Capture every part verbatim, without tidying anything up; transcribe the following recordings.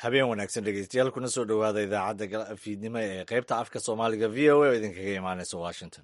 habeen wanaagsan dhegeystayaal kuna soo dhowaada idaacadda fiidnimo ee qaybta afka soomaaliga v o a oo idinkaga imaaneysa washington.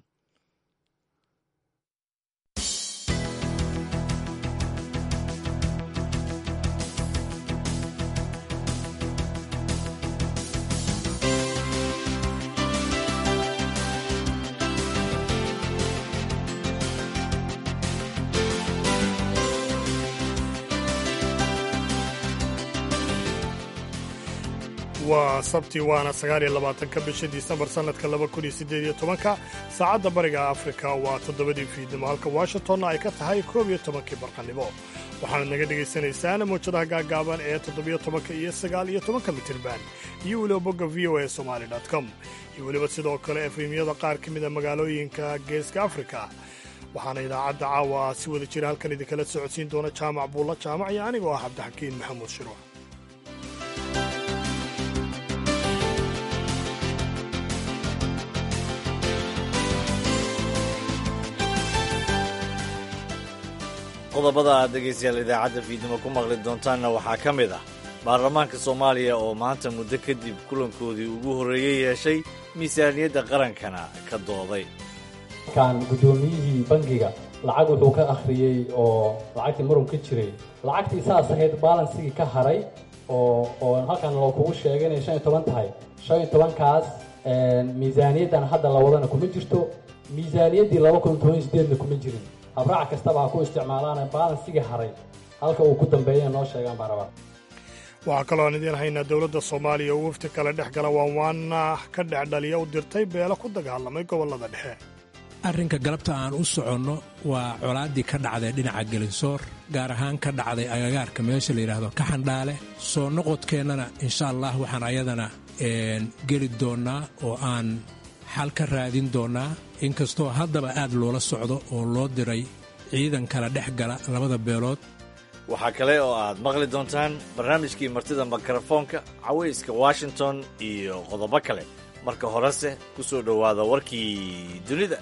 waa sabti waana sagaal iyo labaatanka bisha disembar sannadka laba kun iyo siddeed iyo tobanka saacadda bariga afrika waa toddobadii fiidnimo halka washingtonna ay ka tahay koob iyo tobankii barqannimo waxaanad naga dhegaysanaysaan mawjadaha gaagaaban ee toddobiyo tobanka iyo sagaal iyo tobanka mitirban iyo weliba bogga v o a somali dot com iyo weliba sidoo kale efemyada qaar ka mida magaalooyinka geeska afrika waxaana idaacadda caawa si wada jira halkan idinkala socodsiin doona jaamac buulla jaamac iyo anigoo ah cabdixakiin maxamuud shiruuc. qodobada aad dhegaystayaal idaacadda fiidnimo ku maqli doontaanna waxaa ka mid ah baarlamaanka soomaaliya oo maanta muddo kadib kulankoodii ugu horreeyey yeeshay miisaaniyadda qarankana ka dooday. kan guddoomiyihii bangiga lacag wuxuu ka akhriyey oo lacagtii marun ka jiray lacagtii saas ahayd balansigii ka haray oo oo halkan loo kugu sheegay inay shan iyo toban tahay shan iyo tobankaas miisaaniyaddan hadda la wadana kuma jirto miisaaniyaddii laba kun toban iyo sideedna kuma jirin habraac kastaba ha ku isticmaalaana balansigii haray halka uu ku dambeeya noo sheegaan baa rabaa. waxaa kaloo aan idiin haynaa dowladda soomaaliya oo wafti kale dhex gala waanwaana ka dhexdhaliya u dirtay beelo ku dagaalamay gobollada dhexe. arrinka galabta aan u soconno waa colaaddii ka dhacday dhinaca gelinsoor gaar ahaan ka dhacday agagaarka meesha la yidhaahdo kaxandhaale soo noqodkeennana insha allah waxaan ayadana geli doonnaa oo aan xal ka raadin doonnaa inkastoo haddaba aad loola socdo oo loo diray ciidan kala dhex gala labada beelood. waxaa kale oo aad maqli doontaan barnaamijkii martida mikrofoonka cawayska washington iyo qodobo kale marka horese ku soo dhowaada warkii dunida.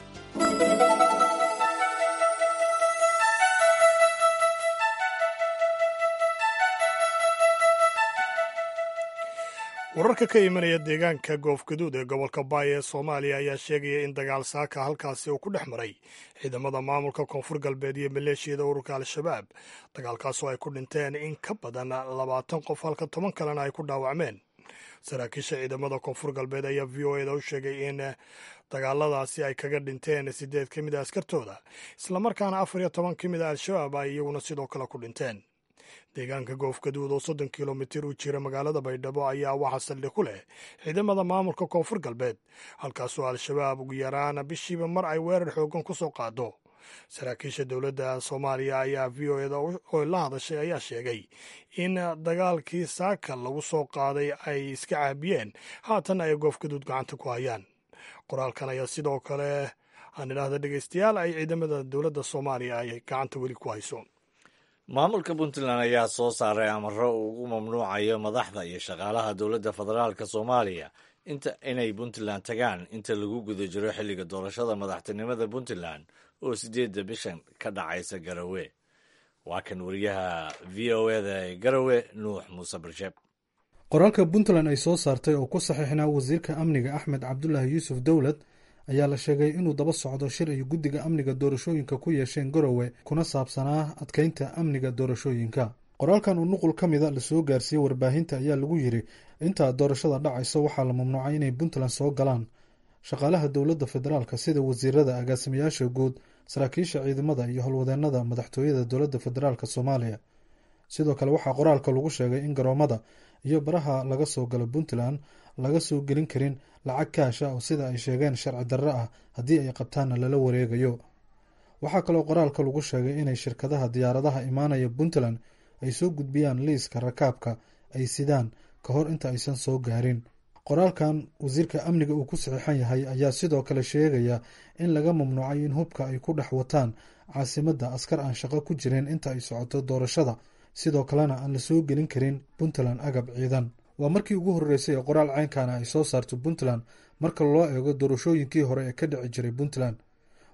wararka ka imanaya deegaanka goofgaduud ee gobolka baay ee soomaaliya ayaa sheegaya in dagaal saaka halkaasi uu ku dhex maray ciidamada maamulka koonfur galbeed iyo maleeshiyada ururka al-shabaab dagaalkaasoo ay ku dhinteen in ka badan labaatan qof halka toban kalena ay ku dhaawacmeen. saraakiisha ciidamada koonfur galbeed ayaa v o eda u sheegay in dagaaladaasi ay kaga dhinteen siddeed ka mid a askartooda islamarkaana afar iyo toban ka mid a al-shabaab ay iyaguna sidoo kale ku dhinteen. deegaanka goofgaduud oo soddon kilomitir u jira magaalada baydhabo ayaa waxaa saldhig ku leh ciidamada maamulka koonfur galbeed halkaasoo al-shabaab ugu yaraana bishiiba mar ay weerar xooggan ku soo qaado. saraakiisha dowladda soomaaliya ayaa v o eda oo la hadashay ayaa sheegay in dagaalkii saaka lagu soo qaaday ay iska caabiyeen haatan ay goofgaduud gacanta ku hayaan. qoraalkan ayaa sidoo kale aan idhaahda dhegaystayaal ay ciidamada dowladda soomaaliya ay gacanta weli ku hayso. maamulka puntland ayaa soo saaray amaro uu ugu mamnuucayo madaxda iyo shaqaalaha dowladda federaalka soomaaliya inta inay puntland tagaan inta lagu guda jiro xilliga doorashada madaxtinimada puntland oo sideedda bishan ka dhacaysa garowe. waa kan wariyaha v o eda ee garowe nuux muuse barsheeb. qoraalka puntland ay soo saartay oo ku saxiixnaa wasiirka amniga axmed cabdulaahi yuusuf dowlad ayaa la sheegay inuu daba socdo shir ay guddiga amniga doorashooyinka ku yeesheen garowe kuna saabsanaa adkeynta amniga doorashooyinka. qoraalkan uu nuqul ka mida lasoo gaarsiiyey warbaahinta ayaa lagu yidhi inta doorashada dhacaysa waxaa la mamnuucay inay puntland soo galaan shaqaalaha dowladda federaalka sida wasiirada agaasimayaasha guud saraakiisha ciidamada iyo howlwadeennada madaxtooyada dowladda federaalk soomaaliya. sidoo kale waxaa qoraalka lagu sheegay in garoomada iyo baraha laga soo galo puntland laga soo gelin karin lacag kaasha oo sida ay sheegeen sharci darro ah haddii ay qabtaanna lala wareegayo. waxaa kaloo qoraalka lagu sheegay inay shirkadaha diyaaradaha imaanaya puntland ay soo gudbiyaan liiska rakaabka ay sidaan ka hor inta aysan soo gaarin. qoraalkan wasiirka amniga uu ku saxiixan yahay ayaa sidoo kale sheegaya in laga mamnuucay in hubka ay ku dhex wataan caasimadda askar aan shaqo ku jirin inta ay socoto doorashada sidoo kalena aan la soo gelin karin puntland agab ciidan. waa markii ugu horreysay ee qoraal ceynkana ay soo saarto puntland marka loo eego doorashooyinkii hore ee ka dhici jiray puntland.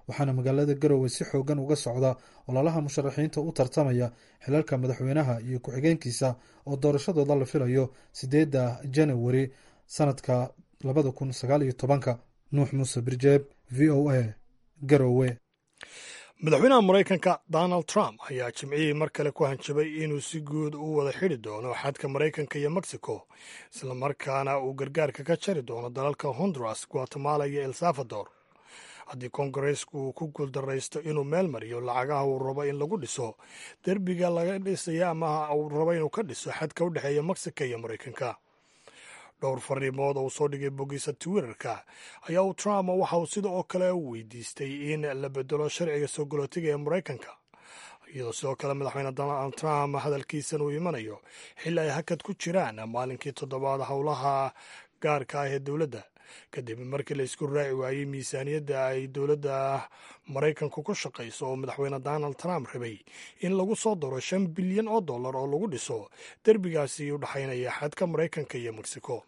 waxaana magaalada garowe si xoogan uga socda ololaha musharaxiinta u tartamaya xilalka madaxweynaha iyo ku-xigeenkiisa oo doorashadooda la filayo sideedda janawari sanadka labada kun sagaal iyo tobanka. nuux muuse birjeeb, v o a, garowe. madaxweynaha maraykanka donald trump ayaa jimcihii mar kale ku hanjabay inuu si guud u wada xidhi doono xadka maraykanka iyo mexico, islamarkaana uu gargaarka ka jari doono dalalka honduras, guatemala iyo el salvador haddii koongareesku uu ku guuldaraysto inuu meel mariyo lacagaha uu rabo in lagu dhiso derbiga laga dhisaya ama uu rabo inuu ka dhiso xadka u dhexeeya mexico iyo maraykanka. dhowr fariimood oo uu soo dhigay boggiisa twitterka ayaa uu trump waxa uu sida oo kale u weydiistay in la bedelo sharciga soo galootiga ee maraykanka, iyadoo sidoo kale madaxweyne donald trump hadalkiisan uu imanayo xilli ay hakad ku jiraan maalinkii toddobaad howlaha gaarka ah ee dowladda kadib markii la isku raaci waayey miisaaniyadda ay dowladda maraykanku ku shaqayso oo madaxweyne donald trump rabay in lagu soo daro shan bilyan oo dollar oo lagu dhiso derbigaasi u dhexaynaya xadka maraykanka iyo mexico.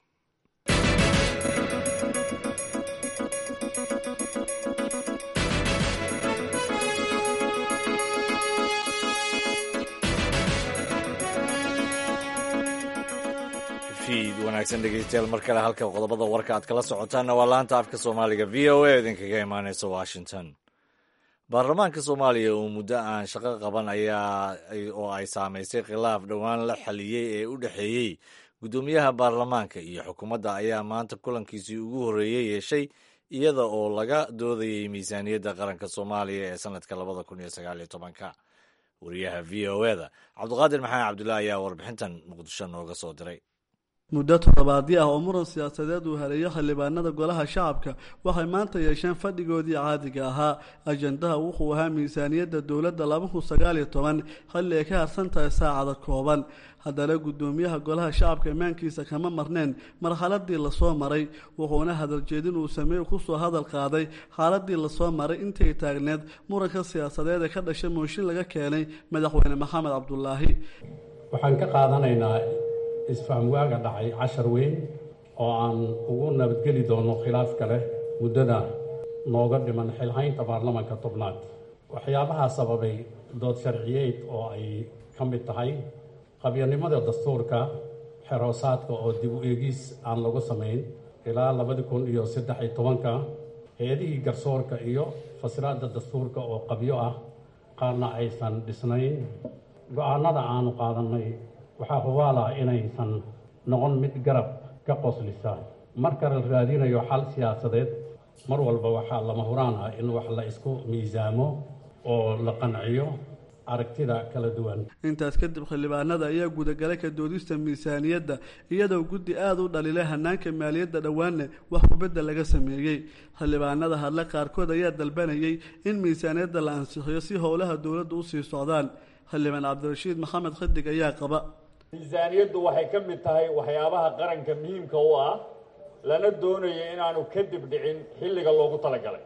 wanaagsan dhegeystayaal mar kale halka qodobada warka aad kala socotaanna waa laanta afka soomaaliga v o a idinkaga imaaneysa washington. baarlamaanka soomaaliya oo muddo aan shaqo qaban ayaa oo ay saamaysay khilaaf dhowaan la xaliyey ee u dhexeeyey guddoomiyaha baarlamaanka iyo xukuumadda ayaa maanta kulankiisii ugu horreeyey yeeshay iyada oo laga doodayey miisaaniyadda qaranka soomaaliya ee sanadka labada kun iyo sagaal iyo tobanka. wariyaha v o eda cabdiqaadir maxamed cabdullaahi ayaa warbixintan muqdisho nooga soo diray. muddo toddobaadyo ah oo muran siyaasadeed uu haleeyo xildhibaanada golaha shacabka waxay maanta yeesheen fadhigoodii caadiga ahaa. ajandaha wuxuu ahaa miisaaniyadda dowladda laba kun sagaal iyo toban xilli ay ka harsan tahay saacada kooban. haddana guddoomiyaha golaha shacabka imaankiisa kama marneen marxaladii lasoo maray, wuxuuna hadaljeedin uu sameey kusoo hadal qaaday xaaladii lasoo maray intay taagneed muranka siyaasadeed ee ka dhashay mooshin laga keenay madaxweyne maxamed cabdulaahi. waxaan ka qaadanaynaa isfaham waaga dhacay cashar weyn oo aan ugu nabadgeli doono khilaaf kale muddada nooga dhiman xilhaynta baarlamaanka tobnaad. waxyaabahaa sababay dood sharciyeed oo ay ka mid tahay qabyanimada dastuurka, xeroosaadka oo dib u eegis aan lagu samayn ilaa labadi kun iyo saddex iyo tobanka, hay-adihii garsoorka iyo fasiraadda dastuurka oo qabyo ah qaarna aysan dhisnayn. go-aanada aanu qaadanay waxaa hubaala inaysan noqon mid garab ka qoslisa. marka la raadinayo xal siyaasadeed mar walba waxaa lama huraan ah in wax la isku miisaamo oo la qanciyo aragtida kala duwan. intaas kadib xildhibaanada ayaa gudagalay ka doodista miisaaniyadda iyadoo guddi aada u dhalilay hanaanka maaliyadda dhowaanne wax kubedel laga sameeyey. xildhibaanada hadle qaarkood ayaa dalbanayay in miisaaniyadda la ansixiyo si howlaha dowladda u sii socdaan. xildhibaan cabdirashiid maxamed xidig ayaa qaba miisaaniyaddu waxay ka mid tahay waxyaabaha qaranka muhiimka u ah lana doonayo inaanu kadib dhicin xilliga loogu talagalay.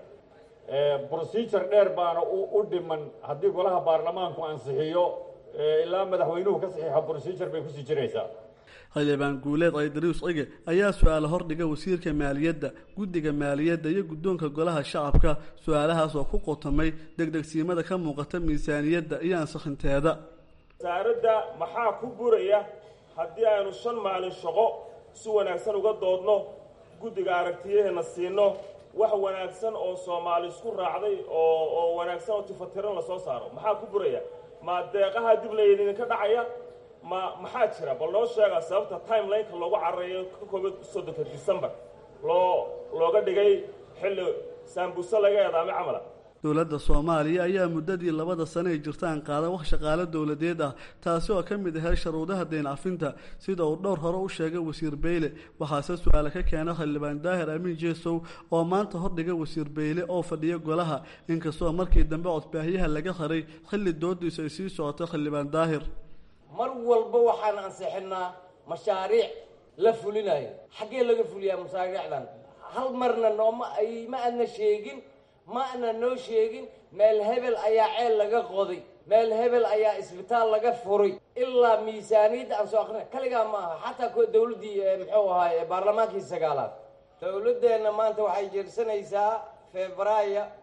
procedure dheer baana u dhiman haddii golaha baarlamaanku ansixiyo ilaa madaxweynuhu ka saxiixo procedure bay kusii jiraysaa. xildhibaan guuleed aydarius cige ayaa su-aalo hordhiga wasiirka maaliyadda, guddiga maaliyadda iyo guddoonka golaha shacabka. su-aalahaas oo ku qotomay degdegsiimada ka muuqata miisaaniyadda iyo ansixinteeda. wasaaradda maxaa ku buraya haddii aynu shan maalin shaqo si wanaagsan uga doodno, guddiga aragtiyaheena siino, wax wanaagsan oo soomaali isku raacday oo oo wanaagsan oo tifatiran lasoo saaro? maxaa ku buraya? ma deeqaha dib laydinka dhacaya? ma maxaa jira? bal noo sheega sababta timelineka loogu cararayo ka kooban soddonka December loo looga dhigay xilli saambusa laga eedaamay camala. dowladda soomaaliya ayaa muddadii labada sano ay jirtaan qaadan wax shaqaale dowladeed ah, taasi oo ka mid ahay sharuudaha deyn cafinta sida uu dhowr hore u sheegay wasiir beyle. waxaase su-aale ka keenay xildhibaan daahir amiin jeesow oo maanta hordhigay wasiir beyle oo fadhiya golaha, inkastoo markii dambe codbaahiyaha laga haray xilli doodiisu ay sii socotay. xildhibaan daahir mar walba waxaan ansixinaa mashaariic la fulinayo. xaggee laga fuliyaa mashaariicdan? hal marna nooma ay ma adna sheegin ma ana noo sheegin meel hebel ayaa ceel laga qoday, meel hebel ayaa isbitaal laga furay. ilaa miisaaniyadda aan soo akhrina kaligaa ma aha, xataa kuwa dowladdii muxuu ahaay baarlamaankii sagaalaad. dowladdeenna maanta waxay jeersanaysaa febraayo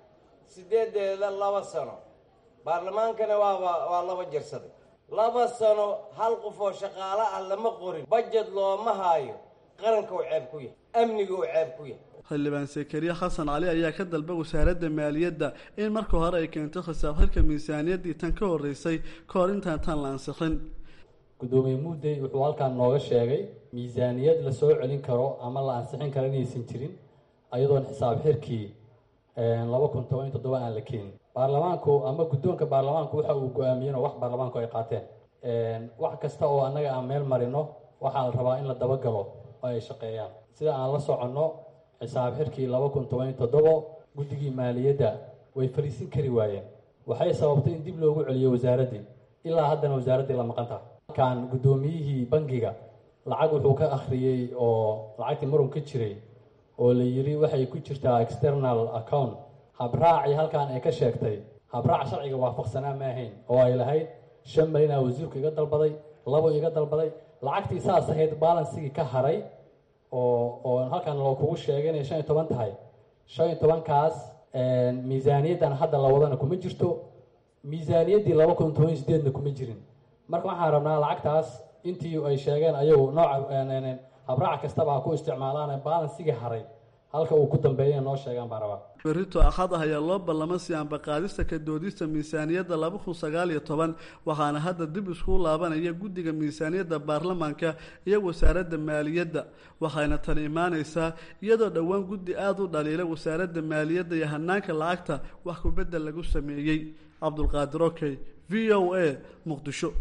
sideedeeda laba sano baarlamaankana waaba waa laba jirsaday laba sano hal qof oo shaqaale ah lama qorin budget looma haayo qaranka uu ceeb ku yahay amniga uu ceeb ku yahay xildhibaan Sakariya Xasan Cali ayaa ka dalbay wasaaradda maaliyadda in marka hore ay keento xisaab xirka miisaaniyaddii tan ka horeysay ka hor intaan tan la ansixin. gudoomiye Muudey wuxuu halkaan nooga sheegay miisaaniyad la soo celin karo ama la ansixin karo inaysan jirin ayadoon xisaab xirkii laba kun toban iyo toddoba aan la keenin. baarlamaanku ama guddoonka baarlamaanku waxa uu go'aamiyeen wax baarlamaanku ay qaateen wax kasta oo annaga aan meel marino waxaa la rabaa in la dabagalo oo ay shaqeeyaan sida aan la soconno xisaab xirkii laba kun toban iyo toddoba guddigii maaliyadda way fariisin kari waayeen waxay sababtay in dib loogu celiyo wasaaraddii ilaa haddana wasaaraddii la maqan tahay kan guddoomiyihii bangiga lacag wuxuu ka akhriyey oo lacagtii marun ka jiray oo la yiri waxay ku jirtaa external account habraaci halkaan ay ka sheegtay habraac sharciga waafaqsanaa ma ahayn oo ay lahayd shan malyan aa wasiirku iga dalbaday labo iga dalbaday lacagtii saas ahayd balansigii ka haray oo oo halkaan loo kugu sheegay inay shan iyo toban tahay shan iyo tobankaas miisaaniyaddan hadda la wadana kuma jirto miisaaniyaddii laba kun toban iyo sideedna kuma jirin marka waxaan rabnaa lacagtaas intii ay sheegeen ayagu nooca habraac kastaba ha ku isticmaalaan balansigii haray halka uu ku dambeeyay noo sheegaan baan rabaa berito axad ah ayaa loo ballamay si aanba qaadista ka doodista miisaaniyadda laba kun sagaal iyo toban waxaana hadda dib isku laabanaya guddiga miisaaniyadda baarlamaanka iyo wasaaradda maaliyadda waxayna tani imaanaysaa iyadoo dhowaan guddi aada u dhaliila wasaaradda maaliyadda iyo hanaanka lacagta wax ku beddel lagu sameeyey. Cabdulqaadir Okey, V O A, Muqdisho.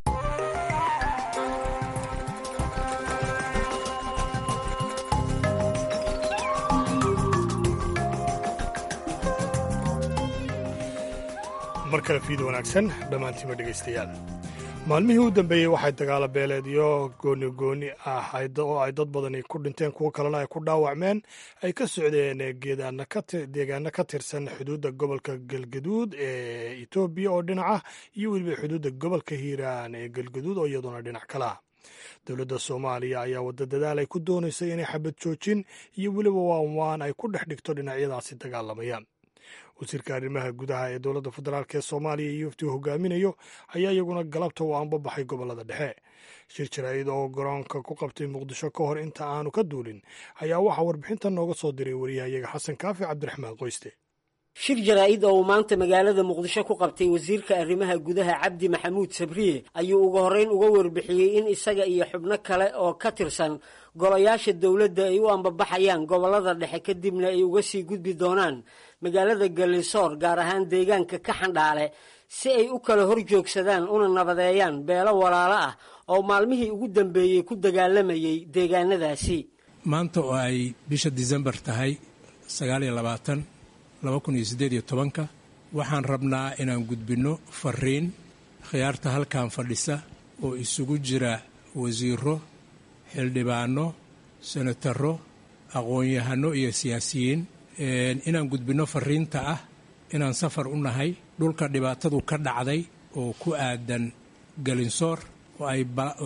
mar kale fiid wanaagsan dhammaantiima dhegaystayaal maalmihii u dambeeyey waxay dagaalo beeleedyo gooni gooni ah oo ay dad badani ku dhinteen kuwo kalena ay ku dhaawacmeen ay ka socdeen deegaano ka tirsan xuduudda gobolka galgaduud ee etoobiya oo dhinac ah iyo weliba xuduudda gobolka hiiraan ee galgaduud oo iyaduna dhinac kale ah dowladda soomaaliya ayaa wadda dadaal ay ku doonaysay inay xabad joojin iyo weliba waanwaan ay ku dhex dhigto dhinacyadaasi dagaalamayaan wasiirka arrimaha gudaha ee dowladda federaalk ee soomaaliya iyo wafdi hogaaminayo ayaa iyaguna galabta u aanbabaxay gobolada dhexe shir jaraa'id oo garoonka ku qabtay muqdisho ka hor inta aanu ka duulin ayaa waxaa warbixintan nooga soo diray wariyahayaga xasan kaafi cabdiraxmaan qoyste shir jaraa'id oo uu maanta magaalada muqdisho ku qabtay wasiirka arrimaha gudaha cabdi maxamuud sabriye ayuu ugu horreyn uga warbixiyey in isaga iyo xubno kale oo ka tirsan golayaasha dowladda ay u ambabaxayaan gobolada dhexe kadibna ay uga sii gudbi doonaan magaalada Gallisoor gaar ahaan deegaanka ka xandhaale si ay u kala hor joogsadaan una nabadeeyaan beelo walaalo ah oo maalmihii ugu dambeeyey ku dagaalamayay deegaanadaasi maanta oo ay bisha December tahay sagaal iyo labaatan laba kun iyo siddeed iyo tobanka waxaan rabnaa inaan gudbinno fariin khiyaarta halkan fadhisa oo isugu jira wasiiro xildhibaano senataro aqoon-yahano iyo siyaasiyiin inaan gudbinno fariinta ah inaan safar u nahay dhulka dhibaatadu ka dhacday oo ku aadan Gallisoor oo ay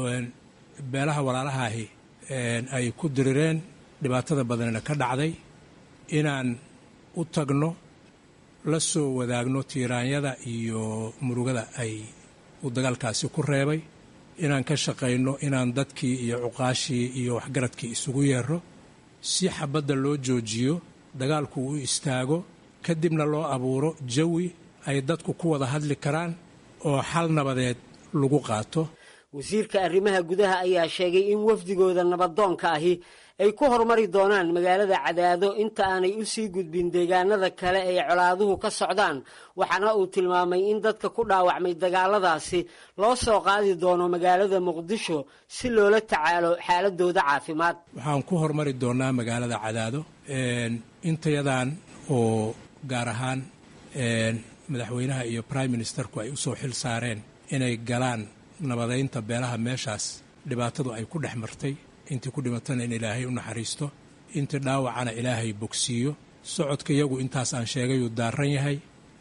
beelaha walaalahaahi ay ku dirireen dhibaatada badanna ka dhacday inaan u tagno la soo wadaagno tiiraanyada iyo murugada ay uu dagaalkaasi ku reebay inaan ka shaqayno inaan dadkii iyo cuqaashii iyo waxgaradkii isugu yeero si xabadda loo joojiyo dagaalku u istaago kadibna loo abuuro jawi ay dadku ku wada hadli karaan oo xal nabadeed lagu qaato wasiirka arrimaha gudaha ayaa sheegay in wafdigooda nabadoonka ahi ay ku hormari doonaan magaalada Cadaado inta aanay u sii gudbin deegaanada kale ee colaaduhu ka socdaan waxaana uu tilmaamay in dadka ku dhaawacmay dagaaladaasi loo soo qaadi doono magaalada Muqdisho si loola tacaalo xaaladooda caafimaad waxaan ku hormari doonaa magaalada Cadaado intayadan oo gaar ahaan madaxweynaha iyo prime ministerku ay u soo xil saareen inay galaan nabadeynta beelaha meeshaas dhibaatadu ay ku dhex martay intii ku dhimatana in ilaahay u naxariisto intii dhaawacana ilaahay bogsiiyo socodka iyagu intaas aan sheegay uu daaran yahay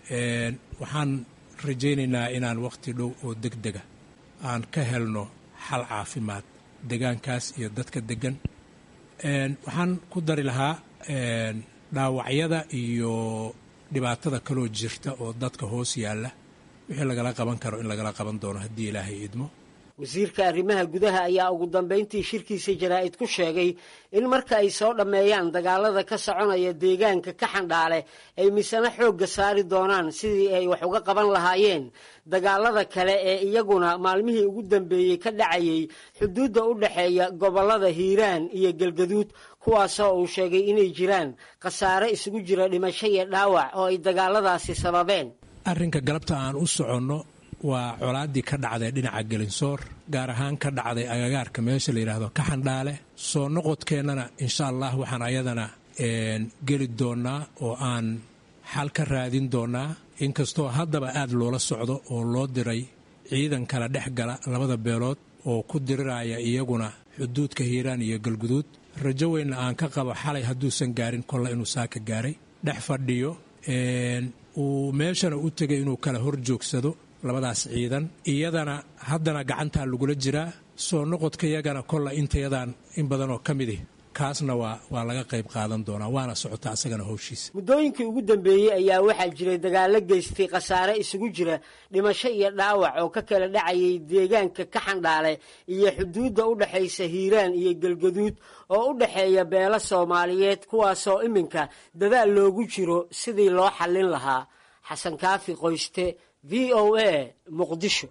waxaan rajaynaynaa inaan wakhti dhow oo degdega aan ka helno xal caafimaad deegaankaas iyo dadka degan waxaan ku dari lahaa dhaawacyada iyo dhibaatada kaloo jirta oo dadka hoos yaalla wixii lagala qaban karo in lagala qaban doono haddii ilaahay idmo. wasiirka arrimaha gudaha ayaa ugu dambayntii shirkiisa jaraa'id ku sheegay in marka ay soo dhammeeyaan dagaalada ka soconaya deegaanka ka xandhaale ay misana xoogga saari doonaan sidii ay wax uga qaban lahaayeen dagaalada kale ee iyaguna maalmihii ugu dambeeyey ka dhacayay xuduudda u dhexeeya gobollada hiiraan iyo galgaduud kuwaasoo uu sheegay inay jiraan khasaare isugu jira dhimasho iyo dhaawac oo ay dagaaladaasi sababeen. arrinka galabta aan u soconno waa colaaddii ka dhacday dhinaca gelinsoor gaar ahaan ka dhacday agagaarka meesha la yidhaahdo ka xandhaale soo noqodkeennana insha allah waxaan ayadana geli doonnaa oo aan xal ka raadin doonnaa inkastoo haddaba aad loola socdo oo loo diray ciidan kala dhex gala labada beelood oo ku diriraya iyaguna xuduudka hiiraan iyo galguduud rajo weynna aan ka qabo xalay hadduusan gaarin kolle inuu saaka gaaray dhex fadhiyo uu meeshana u tegay inuu kala hor joogsado labadaas ciidan iyadana haddana gacantaa lagula jiraa soo noqodka iyagana kolla intayadaan in badanoo ka midi kaasna waa waa laga qayb qaadan doonaa waana socotaa asagana howshiisa. muddooyinkii ugu dambeeyey ayaa waxaa jiray dagaallo geystay khasaare isugu jira dhimasho iyo dhaawac oo ka kala dhacayay deegaanka ka xandhaale iyo xuduudda u dhexaysa hiiraan iyo galgaduud oo u dhexeeya beelo soomaaliyeed kuwaasoo iminka dadaal loogu jiro sidii loo xallin lahaa. xasan kaafi qoyste, v o a, muqdisho.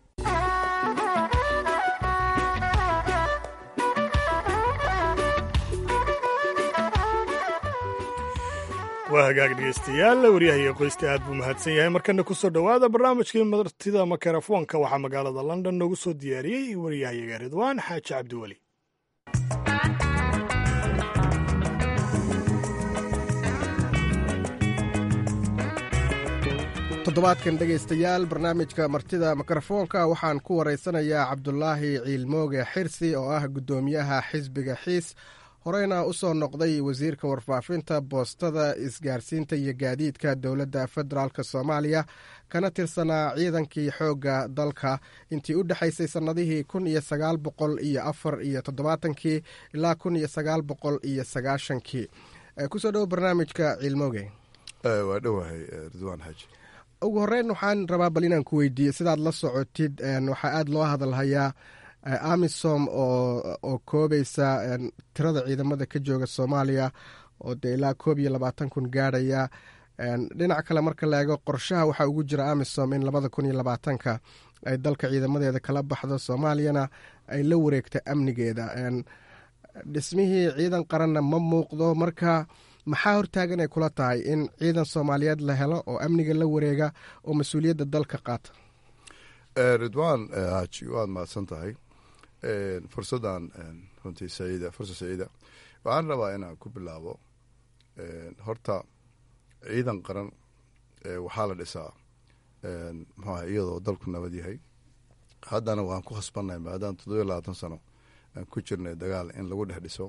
waa hagaag dhegeystayaal waryahayo qoysta aad buu mahadsan yahay. markana ku soo dhowaada barnaamijkii martida makarafoonka waxaa magaalada london noogu soo diyaariyey waryahayaga ridwaan xaaji cabdiweli. toddobaadkan dhegaystayaal barnaamijka martida mikrofoonka waxaan ku waraysanayaa cabdulaahi ciilmooge xirsi oo ah guddoomiyaha xisbiga xiis horeyna u soo noqday wasiirka warfaafinta boostada isgaarsiinta iyo gaadiidka dowladda federaalk soomaaliya kana tirsanaa ciidankii xoogga dalka intii u dhexaysay sannadihii kun iyo sagaal boqol iyo afar iyo toddobaatankii ilaa kun iyo sagaal boqol iyo sagaashankii. kusoo dhowo barnaamijka ciilmooge. waa dhowahay ridwaan xaaji. ugu horeyn waxaan rabaa bal inaan ku weydiiye sidaad la socotid waxaa aada loo hadalhayaa amisom oo koobaysa tirada ciidamada ka jooga soomaaliya oo dee ilaa koob iyo labaatan kun gaadhaya. dhinac kale marka la eego qorshaha waxaa ugu jira amisom in labada kun iyo labaatanka ay dalka ciidamadeeda kala baxdo soomaaliyana ay la wareegta amnigeeda. dhismihii ciidan qaranna ma muuqdo, marka maxaa hortaagan ay kula tahay in ciidan soomaaliyeed la helo oo amniga la wareega oo mas-uuliyadda dalka qaata? ridwaan xaaji waad mahadsan tahay fursaddan runtii saciida fursad saciida. waxaan rabaa inaan ku bilaabo horta ciidan qaran waxaa la dhisaa muxuaha iyadoo dalku nabad yahay. haddana waan ku khasbannahay maadaama toddobiyo labaatan sano aan ku jirnay dagaal in lagu dhex dhiso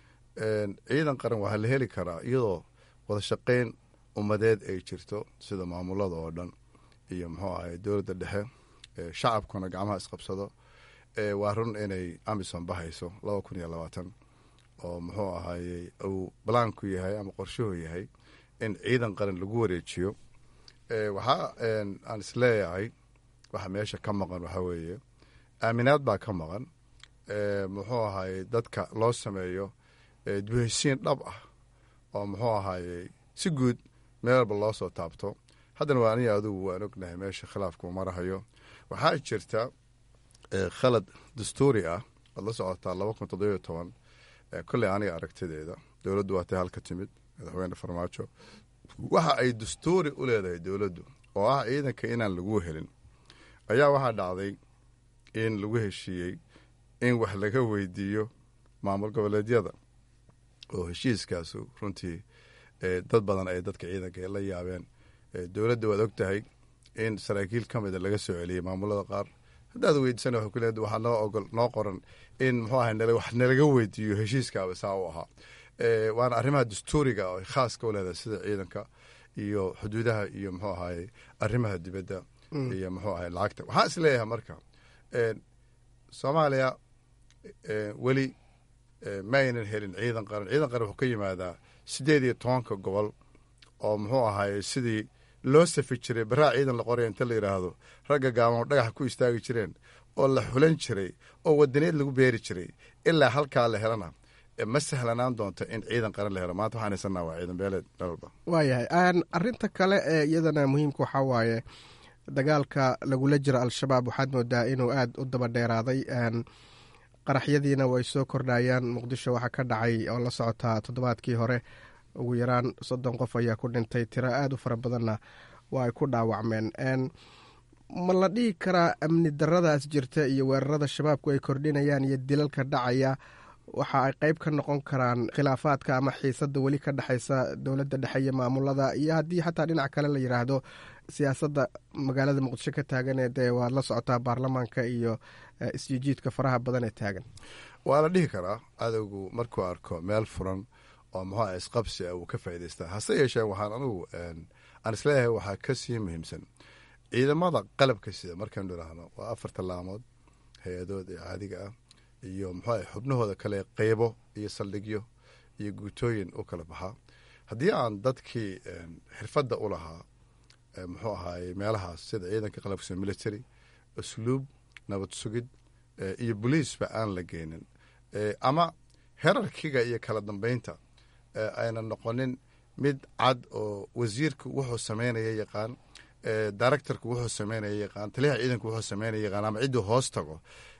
ciidan qaran waxaa la heli karaa iyadoo wada shaqayn ummadeed ay jirto sida maamulada oo dhan iyo muxuu ahay dowladda dhexe shacabkuna gacmaha isqabsado. waa run inay amisom bahayso laba kun iyo labaatan oo muxuu ahayey uu balaanku yahay ama qorshuhu yahay in ciidan qaran lagu wareejiyo. waxaa aan isleeyahay waxa meesha ka maqan waxaa weeye aaminaad baa ka maqan. muxuu ahayey dadka loo sameeyo duhaysiin dhab ah oo muxuu ahayey si guud meel walba loo soo taabto. haddana waa aniga adugu waan ognahay meesha khilaafku marahayo. waxaa jirta khalad dastuuri ah waad la socotaa laba kun toddobiyo toban kolley aniga aragtideeda dowladdu waatay halka timid madaxweyne farmaajo waxa ay dastuuri u leedahay dowladdu oo ah ciidanka inaan lagu helin ayaa waxaa dhacday in lagu heshiiyey in wax laga weydiiyo maamul goboleedyada oo heshiiskaasu runtii dad badan ay dadka ciidanka la yaabeen. dowladda waad og tahay in saraakiil ka mida laga soo celiyey maamulada qaar. haddaad weydiisana wa kule waxaa noo ogol noo qoran in muxuu ahay wax nalaga weydiiyo heshiiskaaba saa u ahaa. waana arrimaha dastuuriga oo khaaska u leedahay sida ciidanka iyo xuduudaha iyo muxuu ahaye arrimaha dibadda iyo muxuu ahay lacagta. waxaan is leeyahay marka soomaaliya weli ma aynan helin ciidan qaran. ciidan qaran wuxuu ka yimaadaa siddeed iyo tobanka gobol oo muxuu ahaye sidii loo safi jiray baraa ciidan la qoraya inta la yidhaahdo ragga gaaban dhagaxa ku istaagi jireen oo la xulan jiray oo wadaneed lagu beeri jiray ilaa halkaa la helana ma sahlanaan doonto in ciidan qaran la helo maanta waxaan haysanaa waa ciidan beeleed dhalba waayahay arinta kale ee iyadana muhiimka waxaa waaye dagaalka lagula jiro al-shabaab waxaad moodaa inuu aada u daba dheeraaday qaraxyadiina way soo kordhayaan muqdisho waxaa ka dhacay oo la socotaa toddobaadkii hore ugu yaraan soddon qof ayaa ku dhintay tiro aada u fara badanna waa ay ku dhaawacmeen ma la dhihi karaa amni daradaas jirta iyo weerarada shabaabku ay kordhinayaan iyo dilalka dhacaya waxa ay qeyb ka noqon karaan khilaafaadka ama xiisada weli ka dhexaysa dowladda dhexe iyo maamulada iyo haddii xataa dhinac kale la yidhaahdo siyaasadda magaalada muqdisho ka taaganee dee waad la socotaa baarlamaanka iyo isjijiidka faraha badan ee taagan waa la dhihi karaa adowgu markuu arko meel furan oo muxuuah isqabsi ah uu ka faa'idaystaa hase yeeshee waxaan anugu aan isleeyahay waxaa ka sii muhiimsan ciidamada qalabka sida markaynu idhaahno waa afar tallaamood hay-adood ee caadiga ah iyo muxuuah xubnahooda kale qeybo iyo saldhigyo iyo guutooyin u kala baxaa haddii aan dadkii xirfadda u lahaa muxuu ahaay meelahaas sida ciidanka qalabka sida military usluub nabad sugid iyo boliisba aan la geenin ama herarkiga iyo kala dambeynta ayna noqonin mid cad oo wasiirku wuxuu sameynaya yaqaan directorku wuxuu sameynaya yaqaan taliyaha ciidanku wuxuu sameynaya yaqaan ama cidduu hoos tago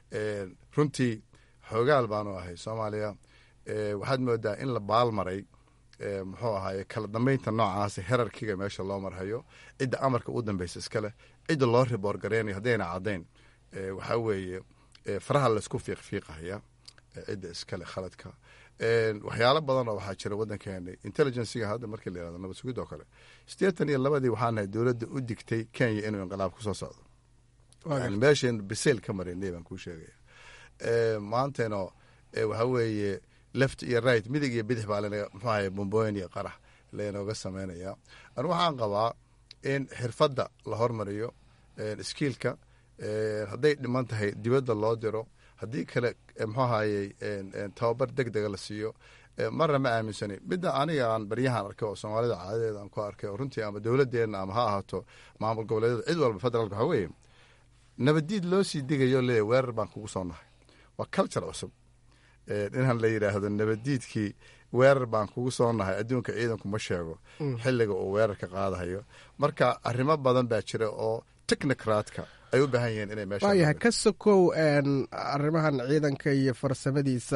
runtii xoogaal baanu ahay soomaaliya waxaad moodaa in la baalmaray muxuu ahaay kala dambeynta noocaasa herarkiga meesha loo marhayo cidda amarka u dambeysa iskaleh cidda loo riboor gareynayo haddayna caddayn waxaa weeye faraha laysku fiiqfiiqahaya cidda iskale khaladka waxyaalo badan oo waxaa jira waddankeena intelligenciga hadda markii la yihahdo nabad sugid oo kale siddeetan iyo labadii waxaa nahay dowladda u digtay kenya inuu inqilaab kusoo socdo meeshaynu bisayl ka marinay baan kuu sheegaya maantayno waxaa weeye left iyo right midig iyo bidix baa lanaga muxuu ahay bombooyin iyo qarax laynooga sameynaya anu waxaan qabaa in xirfadda la hormariyo skiilka hadday dhiman tahay dibadda loo diro haddii kale muxuu ahayey tababar deg dega la siiyo marna ma aaminsanay midda aniga aan baryahan arkay oo soomaalida caadadeeda aan ku arkay oo runtii ama dowladeenna ama ha ahaato maamul goboleedyada cid walba federaalka waxaa weeye nabaddiid loo sii digayo leeya weerar baan kugu soo nahay waa culture cusub inaan la yidhaahdo nabaddiidkii weerar baan kugu soo nahay adduunka ciidanku ma sheego xilliga uu weerarka qaadahayo marka arrimo badan baa jira oo technocratka ay u baahan yihiin inay meesha waayahay ka sokow arrimahan ciidanka iyo farsamadiisa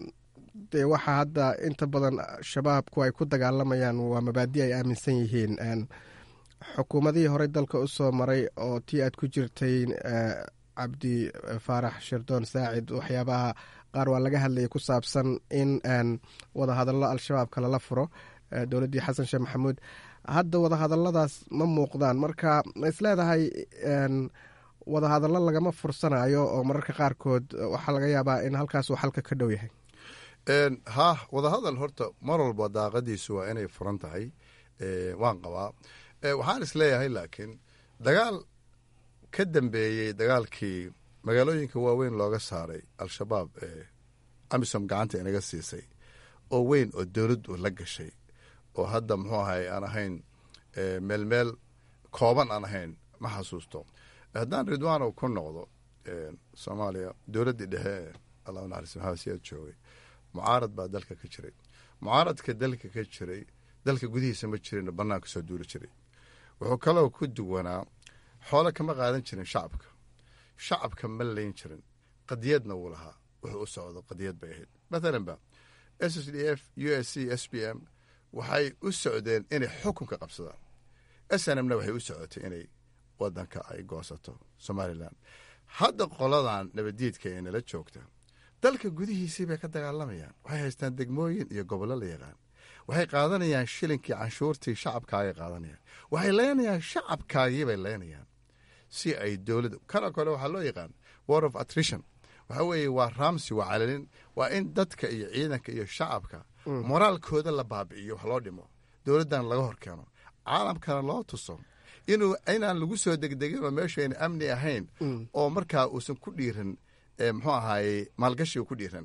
dee waxaa hadda inta badan shabaabku ay ku dagaalamayaan waa mabaadi ay aaminsan yihiin xukuumadihii horey dalka u soo maray oo tii aad ku jirtay cabdi faarax shirdoon saacid waxyaabaha qaar waa laga hadlayay ku saabsan in wadahadallo al-shabaabka lala furo dowladdii xasan sheekh maxamuud hadda wadahadalladaas ma muuqdaan marka ma isleedahay wadahadallo lagama fursanayo oo mararka qaarkood waxaa laga yaabaa in halkaas uu xalka ka dhow yahay ha wadahadal horta mar walba daaqadiisu waa inay furan tahay waan qabaa waxaan isleeyahay laakiin dagaal ka dambeeyey dagaalkii magaalooyinka waaweyn looga saaray al-shabaab ee amisom gacanta inaga siisay oo weyn oo dowladdu la gashay oo hadda muxuu ahay aan ahayn meel meel kooban aan ahayn ma xasuusto haddaan ridwaanow ku noqdo soomaaliya dowladdii dhexe ee allah naxariis maxamed siyaad joogay mucaarad baa dalka ka jiray mucaaradka dalka ka jiray dalka gudihiisa ma jirin bannaanka soo duuli jiray wuxuu kaloo ku duwanaa xoolo kama qaadan jirin shacabka shacabka ma layn jirin qadiyadna wuu lahaa wuxuu u socdo qadiyad bay ahayd mathalan ba s s d f u s c s b m waxay u socdeen inay xukunka qabsadaan s n m na waxay u socotay inay wadanka ay goosato somalilan hadda qoladan nabaddiidka ee nala joogta dalka gudihiisii bay ka dagaalamayaan waxay haystaan degmooyin iyo gobollo la yaqaan waxay qaadanayaan shilinkii canshuurtii shacabkaagay qaadanayaan waxay leynayaan shacabkaagii bay leynayaan si ay dowladda kana kale waxaa loo yaqaan war of attrition waxaa weeye waa raamsi waa calalin waa in dadka iyo ciidanka iyo shacabka moraalkooda la baabi'iyo wax loo dhimo dowladdan laga hor keeno caalamkana loo tuso inuu inaan lagu soo degdegin oo meeshayna amni ahayn oo markaa uusan ku dhiiran muxuu ahaaye maalgashiga ku dhiiran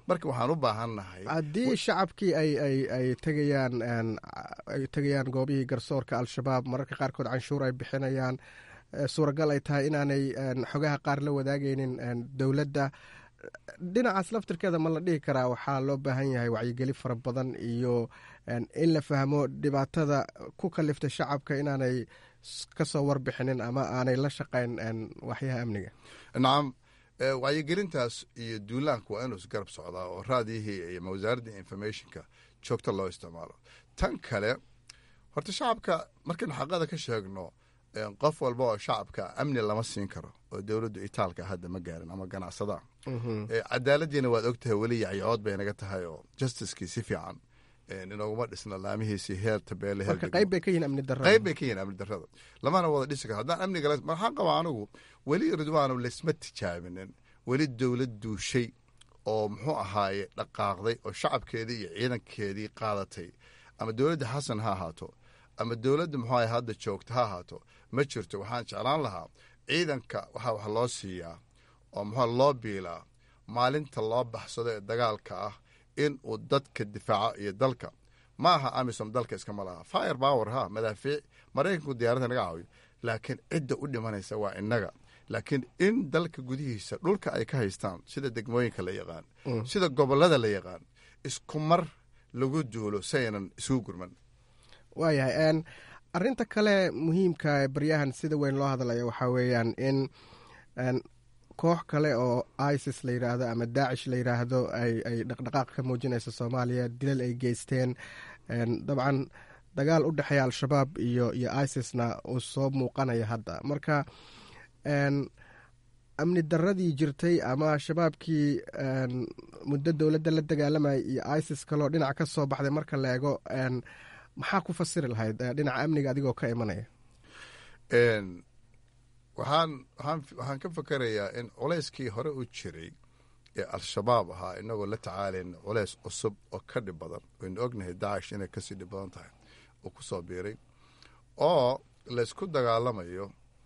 marka waxaan u baahannahay haddii shacabkii ay ay ay tegayaan ay tegayaan goobihii garsoorka al-shabaab mararka qaarkood canshuur ay bixinayaan suuragal ay tahay inaanay xogaha qaar la wadaagaynin dowladda dhinacaas laftirkeeda ma la dhihi karaa waxaa loo baahan yahay wacyigeli fara badan iyo in la fahmo dhibaatada ku kalifta shacabka inaanay kasoo warbixinin ama aanay la shaqayn waxyaha amniga nacam wacyigelintaas iyo duulaanku waa inuu isgarab socdaa oo raadiyihii iyo wasaaradda informationka joogto loo isticmaalo tan kale horta shacabka markaynu xaqada ka sheegno qof walba oo shacabka amni lama siin karo oo dowladdu itaalka hadda ma gaarin ama ganacsada cadaaladiina waad ogtahay weli yacyood bay naga tahay oo justicekii si fiican inooguma dhisna laamihiisii heer tabeele qayb bay ka yihiin amni darada qayb bay ka yihiin amni darada lamana wada dhisi karo haddaan amniga maxaan qabaa anigu weli ridwaano laysma tijaabinin weli dowlad duushay oo muxuu ahaaye dhaqaaqday oo shacabkeedii iyo ciidankeedii qaadatay ama dowladda xasan ha ahaato ama dowladda muxuu ahay hadda joogta ha ahaato ma jirto waxaan jeclaan lahaa ciidanka waxaa wax loo siiyaa oo muxua loo biilaa maalinta loo baxsado ee dagaalka ah in uu dadka difaaco iyo dalka ma aha amisom dalka iskama laha fire power ha madaafiic maraykanku diyaaradda naga caawiyo laakiin cidda u dhimanaysa waa innaga laakiin in dalka gudihiisa dhulka ay ka haystaan sida degmooyinka la yaqaan sida gobollada la yaqaan isku mar lagu duulo saynan isugu gurman waayahay arinta kale muhiimka baryahan sida weyn loo hadlaya waxaa weeyaan in koox kale oo isis la yidhaahdo ama daacish la yidhaahdo ay dhaqdhaqaaq ka muujinaysa soomaaliya dilal ay geysteen dabcan dagaal u dhexeeya al-shabaab iyo iyo isisna uu soo muuqanaya hadda marka amni daradii jirtay ama shabaabkii muddo dowladda la dagaalamayay iyo isis kaloo dhinac ka soo baxday marka la eego maxaa ku fasiri lahayd dhinaca amniga adigoo ka imanaya waxaan waxaan waxaan ka fakarayaa in culayskii hore u jiray ee al-shabaab ahaa inagoo la tacaalayn culays cusub oo ka dhib badan waynu ognahay daacish inay kasii dhib badan tahay uu ku soo biiray oo laysku dagaalamayo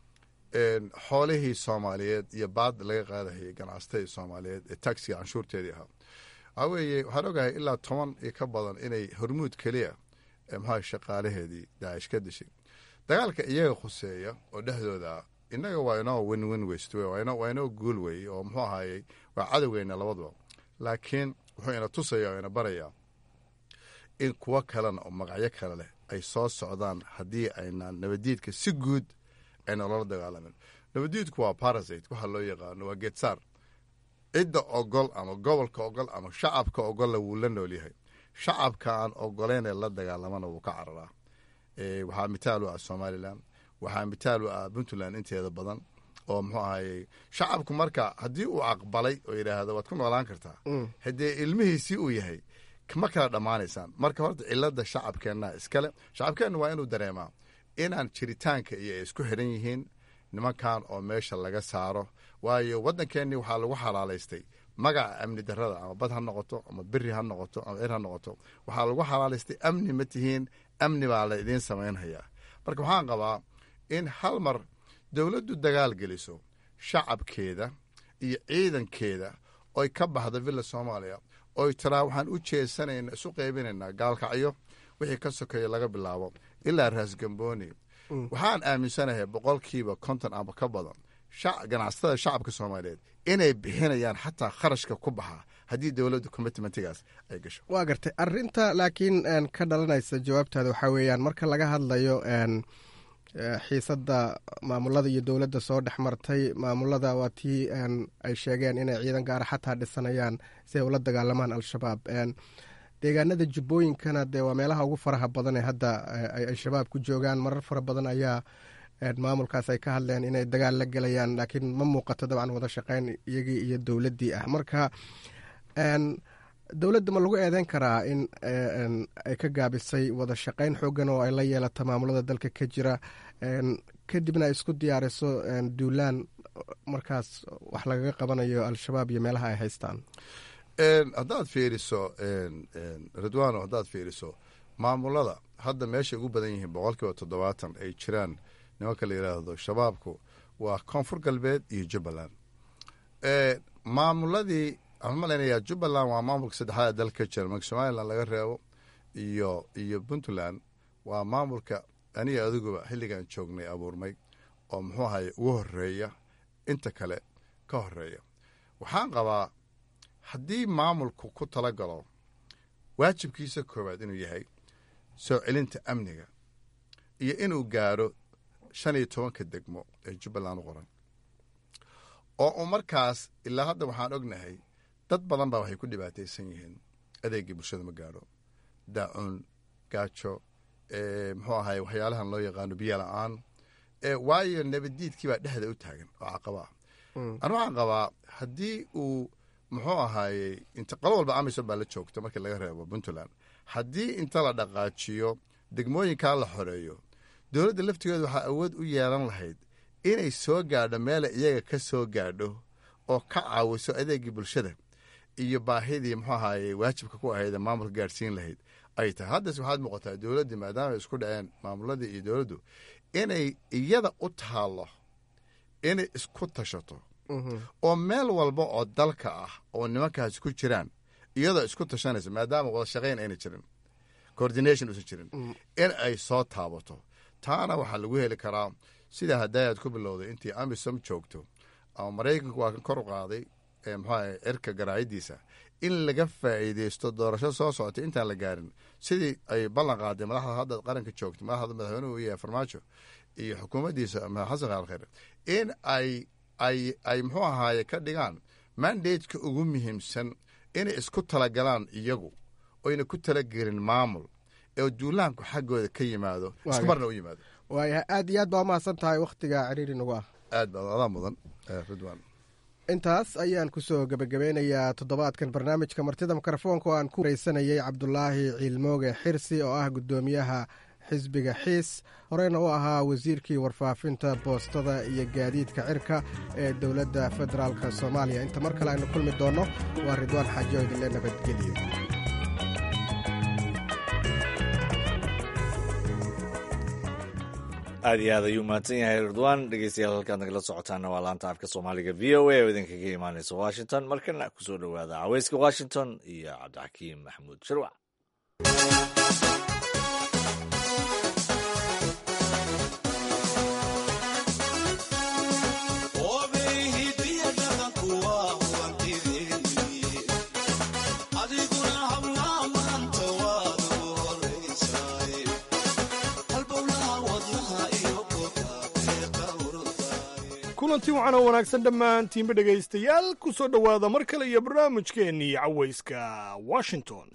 xoolihii soomaaliyeed iyo baad laga qaadahayay ganacsatadii soomaaliyeed ee taxiga canshuurteedii ahaa waxaa weeye waxaan ogahay ilaa toban iyo ka badan inay hormuud keliya maxaa shaqaalaheedii daacish ka dishay dagaalka iyaga khuseeya oo dhexdooda innaga waa inoo win win west waa inoo guul weeye oo muxuu ahaayey waa cadowgeyna labadaba laakiin wuxuu ina tusaya oo ina barayaa in kuwo kalena oo magacyo kale leh ay soo socdaan haddii aynaan nabadiidka si guud ayna loola dagaalamin nabadiidku waa parasite waxa loo yaqaano waa geedsaar cidda ogol ama gobolka ogol ama shacabka ogolla wuu la nool yahay shacabka aan ogoleyn ee la dagaalamana wuu ka cararaa waxaa mitaal u ah somalilan waxaa mitaal u ah puntland inteeda badan oo muxuu ahayey shacabku marka haddii uu aqbalay oo yidhaahdo waad ku noolaan kartaa haddee ilmihiisii uu yahay ma kala dhammaanaysaan marka horta cilada shacabkeenna iskale shacabkeenna waa inuu dareemaa inaan jiritaanka iyo ay isku xidhan yihiin nimankan oo meesha laga saaro waayo waddankeennii waxaa lagu xalaalaystay magaca amni darada ama bad ha noqoto ama beri ha noqoto ama cir ha noqoto waxaa lagu xalaalaystay amni ma tihiin amni baa la idiin samaynhayaa marka waxaan qabaa in hal mar dowladdu dagaal geliso shacabkeeda iyo ciidankeeda oy ka baxda villa soomaaliya oy tiraa waxaan u jeesanayna isu qaybinaynaa gaalkacyo wixii ka sokeeya laga bilaabo ilaa raasgambooni waxaan aaminsanahay boqolkiiba konton ama ka badan ganacsatada shacabka soomaaliyeed inay bixinayaan xataa kharashka ku baxa haddii dowladda commitmentigaas ay gasho waa gartay arinta laakiin ka dhalanaysa jawaabtaada waxaa weeyaan marka laga hadlayo xiisadda maamulada iyo dowladda soo dhex martay maamulada waa tii ay sheegeen inay ciidan gaara xataa dhisanayaan si ay ula dagaalamaan al-shabaab deegaanada jubbooyinkana dee waa meelaha ugu faraha badan ee hadda ay shabaab ku joogaan marar fara badan ayaa maamulkaas ay ka hadleen inay dagaal la gelayaan laakiin ma muuqato dabcan wada shaqeyn iyagii iyo dowladdii ah marka dowladda ma lagu eedeyn karaa in ay ka gaabisay wada shaqeyn xoogan oo ay la yeelato maamulada dalka ka jira kadibna ay isku diyaariso duulaan markaas wax lagaga qabanayo al-shabaab iyo meelaha ay haystaan haddaad fiiriso ridwano haddaad fiiriso maamulada hadda meeshay ugu badan yihiin boqol kiiba toddobaatan ay jiraan nimanka la yidhaahdo shabaabku waa koonfur galbeed iyo jubbaland maamuladii waxaan malaynayaa jubbaland waa maamulka saddexaad dalka jira marka somalilan laga reebo iyo iyo puntland waa maamulka aniga adiguba xilligan joognay abuurmay oo muxuu ahay ugu horeeya inta kale ka horeeya waxaan qabaa haddii maamulku ku talagalo waajibkiisa koowaad inuu yahay soo celinta amniga iyo inuu gaaro shan iyo tobanka degmo ee jubbaland u qoran oo uu markaas ilaa hadda waxaan ognahay dad badan baa waxay ku dhibaataysan yihiin adeegii bulshada ma gaadho daacuun gaajo muxuu ahay waxyaalahan loo yaqaano biyo la-aan waayo nabaddiidkii baa dhexda u taagan oo caqaba ah anu waxaan qabaa haddii uu muxuu ahaayey inta qolo walba amisom baa la joogta markii laga reebo puntland haddii inta la dhaqaajiyo degmooyinkaa la xoreeyo dowladda laftigeedu waxaa awood u yeelan lahayd inay soo gaadho meela iyaga ka soo gaadho oo ka caawiso adeegii bulshada iyo baahidii muxuu ahaayey waajibka ku ahayd maamulka gaadhsiin lahayd ay tahay haddase waxaad muuqataa dowladdii maadaama ay isku dhaceen maamuladii iyo dowladdu inay iyada u taallo inay isku tashato oo meel walba oo dalka ah oo nimankaasi ku jiraan iyadoo isku tashanaysa maadaama wada shaqayn ayna jirin coordination uusan jirin in ay soo taabato taana waxaa lagu heli karaa sida hadaayaad ku bilowday intii amisom joogto ama maraykanku waa kan kor u qaaday muxuaha cirka garaayadiisa in laga faa'iideysto doorasho soo socotay intaan la gaarin sidii ay ballan qaaday madaxda hadda qaranka joogto madaxda madaxweynuhu iyo farmaajo iyo xukuumaddiisa xasan khaalkhayr in ay ay ay muxuu ahaaye ka dhigaan mandateka ugu muhiimsan inay isku talagalaan iyagu oyna ku talagelin maamul ee duulaanku xaggooda ka yimaado isku marna u yimaado waayahay aad iyo aad baa umahadsan tahay wakhtiga ciriiri nagu ah aad baa adaa mudan ridwan intaas ayaan kusoo gebagabeynayaa toddobaadkan barnaamijka martida mikrofoonka oo aan ku wareysanayay cabdulaahi ciilmooge xirsi oo ah guddoomiyaha xisbiga xiis horeyna u ahaa wasiirkii warfaafinta boostada iyo gaadiidka cirka ee dowladda federaalka soomaaliya inta mar kale aynu kulmi doonno waa ridwaan xaajo idinle nabadgeliyo aad iyo aad ayuu mahadsan yahay ridwaan dhegeystayaal halkaad nagala socotaana waa laanta afka soomaaliga v o a oo idinkaga imaaneysa washington markana kusoo dhowaada caweyska washington iyo cabdixakiim maxamuud sharwac kulanti waxaana wanaagsan dhammaantiinba dhegaystayaal ku soo dhowaada mar kale iyo barnaamijkeennii cawayska washington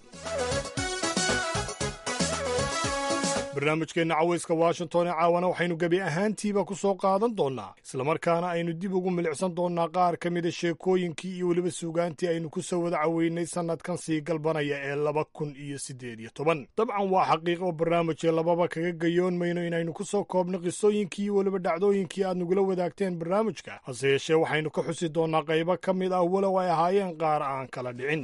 barnaamijkeenna cawayska washington ee caawana waxaynu gebi ahaantiiba ku soo qaadan doonnaa islamarkaana aynu dib ugu milicsan doonnaa qaar ka mida sheekooyinkii iyo weliba suugaantii aynu ku soo wada caweynay sannadkan sii galbanaya ee laba kun iyo siddeed iyo toban dabcan waa xaqiiq oo barnaamijee lababa kaga gayoon mayno inaynu ku soo koobno qisooyinkii iyo weliba dhacdooyinkii aad nagula wadaagteen barnaamijka hase yeeshee waxaynu ka xusi doonnaa qaybo ka mid ah walow ay ahaayeen qaar aan kala dhicin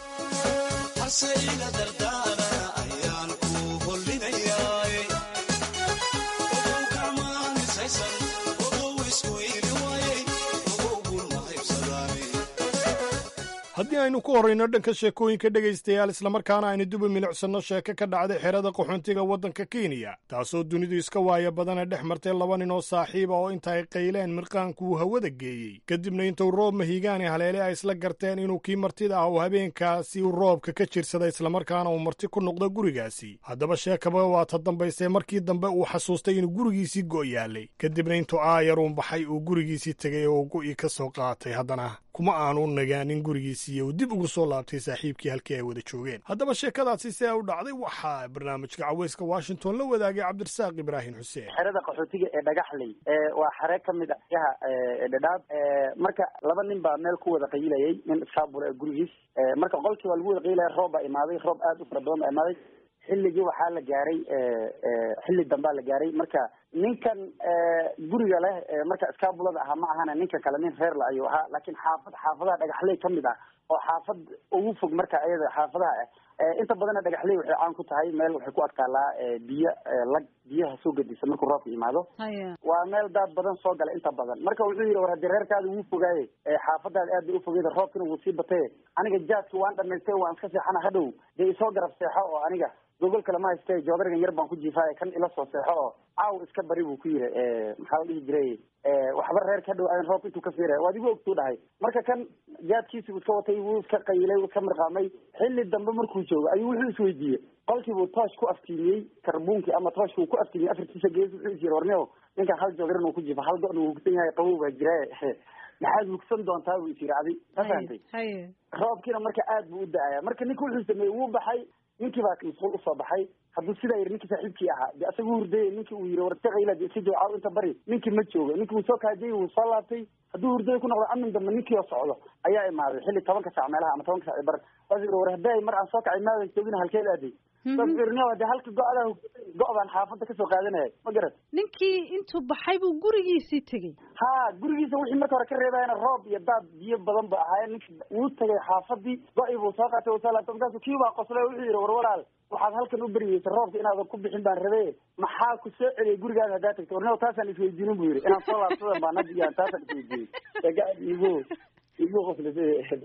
haddii aynu ku horrayno dhanka sheekooyinka dhegaystayaal islamarkaana aynu duba milicsanno sheeko ka dhacday xerada qaxoontiga waddanka kenya taasoo dunidu iska waaya badana dhex martay laba nin oo saaxiiba oo inta ay qayleen mirqaankuu hawada geeyey kadibna intuu roob mahigaani haleele ay isla garteen inuu kii martida ah uu habeenkaasi u roobka ka jirsaday islamarkaana uu marti ku noqdo gurigaasi haddaba sheekaba waa ta dambaystee markii dambe uu xasuustay inuu gurigiisii go' yaalay kadibna intuu aayaruun baxay uu gurigiisii tegay oo go'ii ka soo qaatay haddana kuma aanu nagaanin gurigiisii uu dib ugu soo laabtay saaxiibkii halkii ay wada joogeen haddaba sheekadaasi see u dhacday waxaa barnaamijka caweyska washington la wadaagay cabdirasaaq ibraahim xuseen xerada qaxootiga ee dhagaxley waa xere ka mid ah yaha dhadhaab marka laba nin baa meel ku wada qayilayay nin iskaabula ee gurigiis marka qolkii waa lagu wada qayilaya roob baa imaaday roob aad u fara badan baa imaaday xilligii waxaa la gaaray xilli dambaa la gaaray marka ninkan guriga leh marka iskaabulada ahaa ma ahana ninka kale nin reer la ayuu ahaa laakiin xaafad xaafadaha dhagaxley ka mid ah oo xaafad ugu fog marka ayada xaafadaha ah inta badan dhagaxley waxay caan ku tahay meel waxay ku adkaalaa biyo lag biyaha soo gadisa markuu roobka yimaado waa meel daad badan soo gala inta badan marka wuxuu yidhi war haddii reerkaada wuu fogaaye xaafadaada aad bay ufogeyda roobkina wuu sii batay aniga jaadki waan dhamaystay waan iska seexana hadhow dee isoo garab seexo oo aniga gogol kale ma haystay joodarigan yar baan ku jiifaaye kan ila soo seexo oo caaw iska bari buu ku yiri maxaa la dhihi jiray waxba reerka hadhow aan roob intuu ka fiiraya waad igu ogtuu dhahay marka kan jaadkiisi uu iska watay wuu iska qayilay wuu iska mirqaamay xilli dambe markuu joogo ayuu wuxuu isweydiiyey qolkiibuu toosh ku aftiimiyey karbuunkii ama tooshka uu ku aftiimiyey afartiisa gees wuxuu is yiri warneo ninkan hal joodarin uu ku jiifa hal go-na wuu kusan yahay qabow baa jiraaye maxaad mugsan doontaa buu is yiri adi ma fahantay roobkiina marka aad buu u da-aya marka ninka wuxuu sameeyey wuu baxay ninkii baa masquul usoo baxay hadduu sidaa yiri ninkii saaxiibkii ahaa de asaga u hurdayay ninkii uu yiri wartaqayla de iska joocaw inta bari ninkii ma jooga ninkii wuu soo kaajayay wuu soo laabtay hadduu hurdaya ku noqdo amin dambe ninkii oo socdo ayaa imaaday xilli tobanka saac meelaha ama tobanka saac bar waas yiri war hadday mar aan soo kacay maadan joogin halkeed aaday sabirnaa de halka go-da go- baan xaafadda kasoo qaadanaya ma garat ninkii intuu baxay buu gurigiisii tegey ha gurigiisa wixii marka hore ka reebayana roob iyo daad biyo badan ba ahaayeen ninkii wuu tegay xaafadii go-i buu soo qaatay soo laabtay markaasu kii baa qoslay wuxuu yidhi war walaal waxaad halkan u beriyeysa roobka inaadan ku bixin baan rabe maxaa ku soo celiyay gurigaada haddaa tagtay warneo taasaan isweydiinin buu yidhi inaan soo laabsadan baan hadda iyaan taasaan isweydiiyey egaad igu igu qoslisay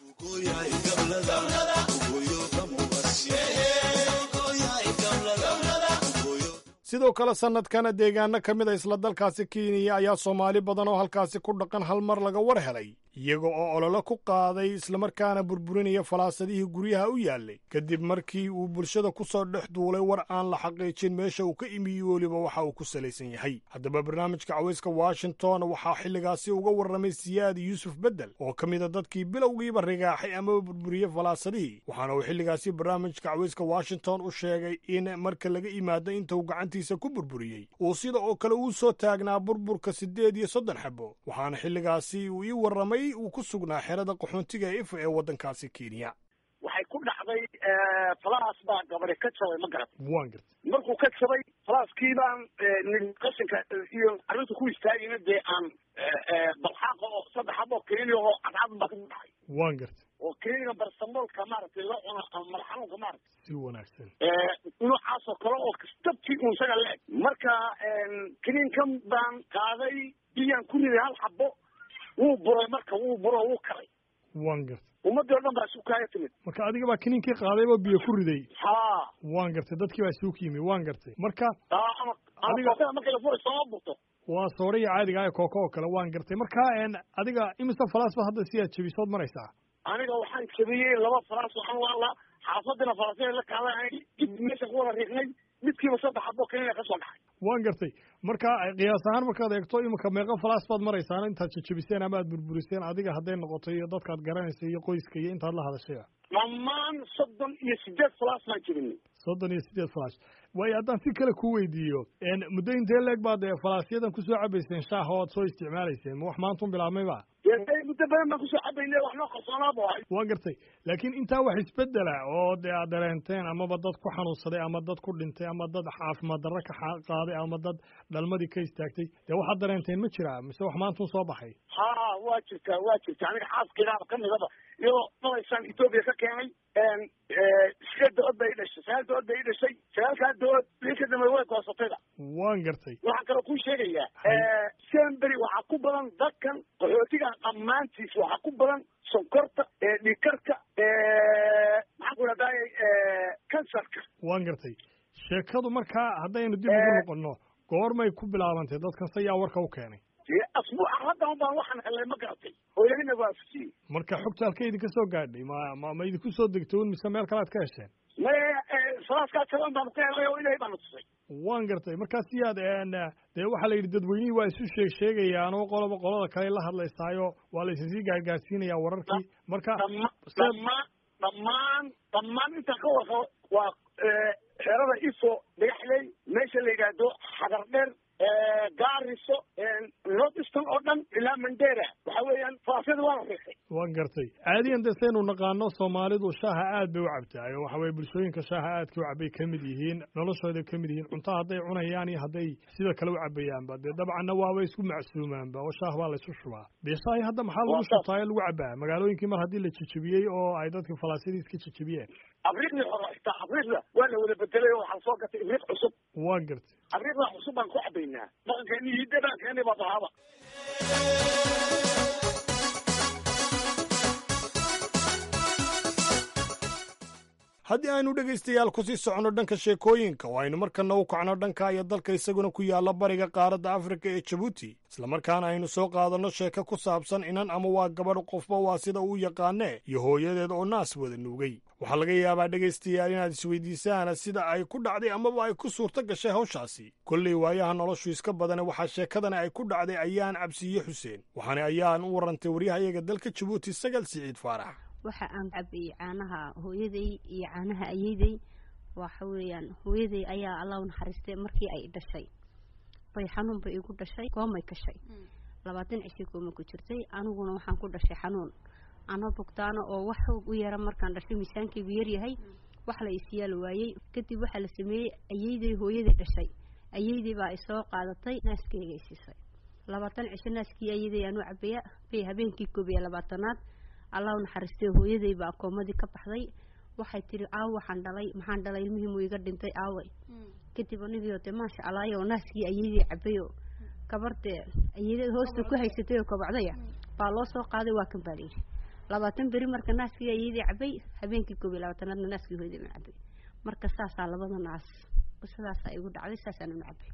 sidoo kale sanadkana deegaano ka mid a isla dalkaasi kenya ayaa soomaali badan oo halkaasi ku dhaqan hal mar laga war helay iyaga oo ololo ku qaaday islamarkaana burburinaya falaasadihii guryaha u yaallay kadib markii uu bulshada ku soo dhex duulay war aan la xaqiijin meesha uu ka imiyi weliba waxa uu ku salaysan yahay haddaba barnaamijka cawayska washington waxaa xilligaasi uga warramay siyaad yuusuf beddel oo ka mida dadkii bilowgiiba rigaaxay amaba burburiyey falaasadihii waxaana uu xilligaasi barnaamijka cawayska washington u sheegay in marka laga imaado inta uu gacantiisa ku burburiyey uu sida oo kale uu soo taagnaa burburka siddeed iyo soddon xabo waxaana xilligaasi uu ii warramay uu ku sugnaa xerada qaxoontiga ifa ee waddankaasi kenya waxay ku dhacday falaas baa gabadhi ka jabay ma garat waan gartay markuu ka jabay falaaskii baan qashinka iyo arrinta ku istaagayna dee aan balxaaqa oo saddex xabo keniya oo cadcad baa ka baxay waan gartay oo keniga barsamoolka maaragtay la cuna ama madaxanuunka maaragtay si wanaagsan noocaas oo kale oo kastabtii un isaga le-eg marka keniinkan baan qaaday biyaan ku riday hal xabo wuu buray marka wuu buro wuu kalay waan gartay ummadii o dhan baa isugu kaaya timid marka adiga baa kiniinkii qaadayba biyo ku riday ha waan gartay dadkii baa isugu yimi waan gartay marka ama adiga marka la furay sooma burto waa sooraya caadiga ah kooko oo kale waan gartay marka adiga imise falaas ba hadda si aad jabisood maraysaa aniga waxaan jabiyey laba falaas waxaan waalaa xaafadina falaasya la kaaday dib meesha ku wada riiqnay midkiiba saddex xabo keniya ka soo dhacay waan gartay marka qiyaas ahaan markaad eegto imika meeqa falaas baad maraysaan intaad jajabiseen ama aad burburiseen adiga hadday noqoto iyo dadkaad garanaysa iyo qoyska iyo intaad la hadashayba dhammaan soddon iyo sideed falaas baan jebinay soddon iyo sideed falaas waayo haddaan si kale ku weydiiyo muddo intee leeg baad falaasyadan kusoo cabayseen shaaha oo aad soo isticmaalayseen ma wax maantun bilaabmayba muddo badan baan kusoo cabaynay wax noo qarsoonaaba waay waan gartay laakiin intaa wax isbedela oo dee aad dareenteen amaba dad ku xanuunsaday ama dad ku dhintay ama dad caafimaad darro ka qaaday ama dad dhalmadii ka istaagtay dee waxaad dareenteen ma jiraa mise wax maantun soo baxay ha waa jirtaa waa jirta aniga xaaskaydaaba ka midaba iyadoo dalaysaan etoobiya ka keenay sideed dood bay i dhashay sagaal dood bay i dhashay sagaalkaa dood bii ka dambe way goosatayda waan gartay waxaan kaloo kuu sheegayaa sembery waxaa ku badan dadkan qaxootiga dhammaantiis waxaa ku badan sonkorta dhiikarka maxaan ku dhahday kansarka waan gartay sheekadu markaa haddaynu dib ugu noqono goormay ku bilaabantay dadkan se yaa warka u keenay asbuuca haddan baan waxaan helnay ma garatay oo ilahina waafajiyey marka xogta halka idinka soo gaadhay ma ma ma idinku soo degtay un mise meel kale ad ka hesheen maya salaaskaa jaban baanu ka helnay oo ilahay baanu tusay waan gartay markaas siyaad dee waxaa la yidhi dadweynihii waa isu sheeg sheegayaan oo qoloba qolada kale la hadlaysaayo waa la isasii gaargaarsiinayaa wararkii marka dhammaan dhammaan dhammaan intaan ka warqabo waa xerada ifo dhagaxley meesha la yidhaahdo xadar dheer gaariso northeastern oo dhan ilaa mandera waxa weeyaan faafyada waa la riixay. waan gartay caadiyan dee saynu naqaano soomaalidu shaaha aad bay u cabtaay oo waxa weye bulshooyinka shaaha aadka u cabay kamid yihiin noloshooday kamid yihiin cunto hadday cunayaan iyo hadday sida kale u cabayaanba dee dabcanna waaba isku macsuumaanba oo shaah baa la isu shubaa dee shaahi hadda maxaa lagu shubtaa ee lagu cabaa magaalooyinkii mar haddii la jejebiyey oo ay dadka falaasiyadii iska jejebiyeen. abriiqdii hore xitaa abriiqda waa la wada bedelay oo waxaa soo gatay ibriiq cusub. waan gartay abriiqda cusub baan ku cabaynaa dhaqankeeni hidda dhaqankeeni baa bahaba. haddii aynu dhegaystayaal kusii soconno dhanka sheekooyinka oo aynu markana u kacno dhanka iyo dalka isaguna ku yaalla bariga qaaradda afrika ee jabuuti islamarkaana aynu soo qaadanno sheeko ku saabsan inan ama waa gabadh qofba waa sida uu yaqaanee iyo hooyadeed oo naas wada nuugay. waxaa laga yaabaa dhegaystayaal inaad isweydiisaan sida ay ku dhacday amaba ay ku suurto gashay hawshaasi. kolley waayaha noloshu iska badane waxaa sheekadani ay ku dhacday ayaan cabsiiye xuseen waxaana ayaan u warrantay waryahayaga dalka jabuuti sagal siciid faarax. waxa aan cabay caanaha hooyaday iyo caanaha ayeeday waxa weeyaan hooyaday ayaa Allah u naxariistay markii ay dhashay bay xanuun bay igu dhashay koomay kashay labaatan cisho kooma ku jirtay aniguna waxaan ku dhashay xanuun ana bogtaana oo wax u yara markaan dhashay miisaankaygu yar yahay wax la isiyaal waayay kadib waxa la sameeyay ayeeday hooyaday dhashay ayeeday baa ay soo qaadatay naaskeyga siisay labaatan cisho naaskii ayeeday aanu cabaya bay habeenkii koob iyo labaatanaad Allah u naxariistay hooyaday baa koomadii ka baxday waxay tiri aaw waxaan dhalay maxaan dhalay ilmihii muu iga dhintay aaway kadib anigii oo maasha Allah iyo naaskii ayeeday cabayo kabarte ayeeday hoosta ku haysatay oo kabacdaya baa loo soo qaaday waa kan baalay labaatan beri marka naaskii ayeeday cabay habeenkii koob iyo labaatanaadna naaskii hooyaday ma cabay marka saasa labada naas sidaas ay igu dhacday saasaan u cabay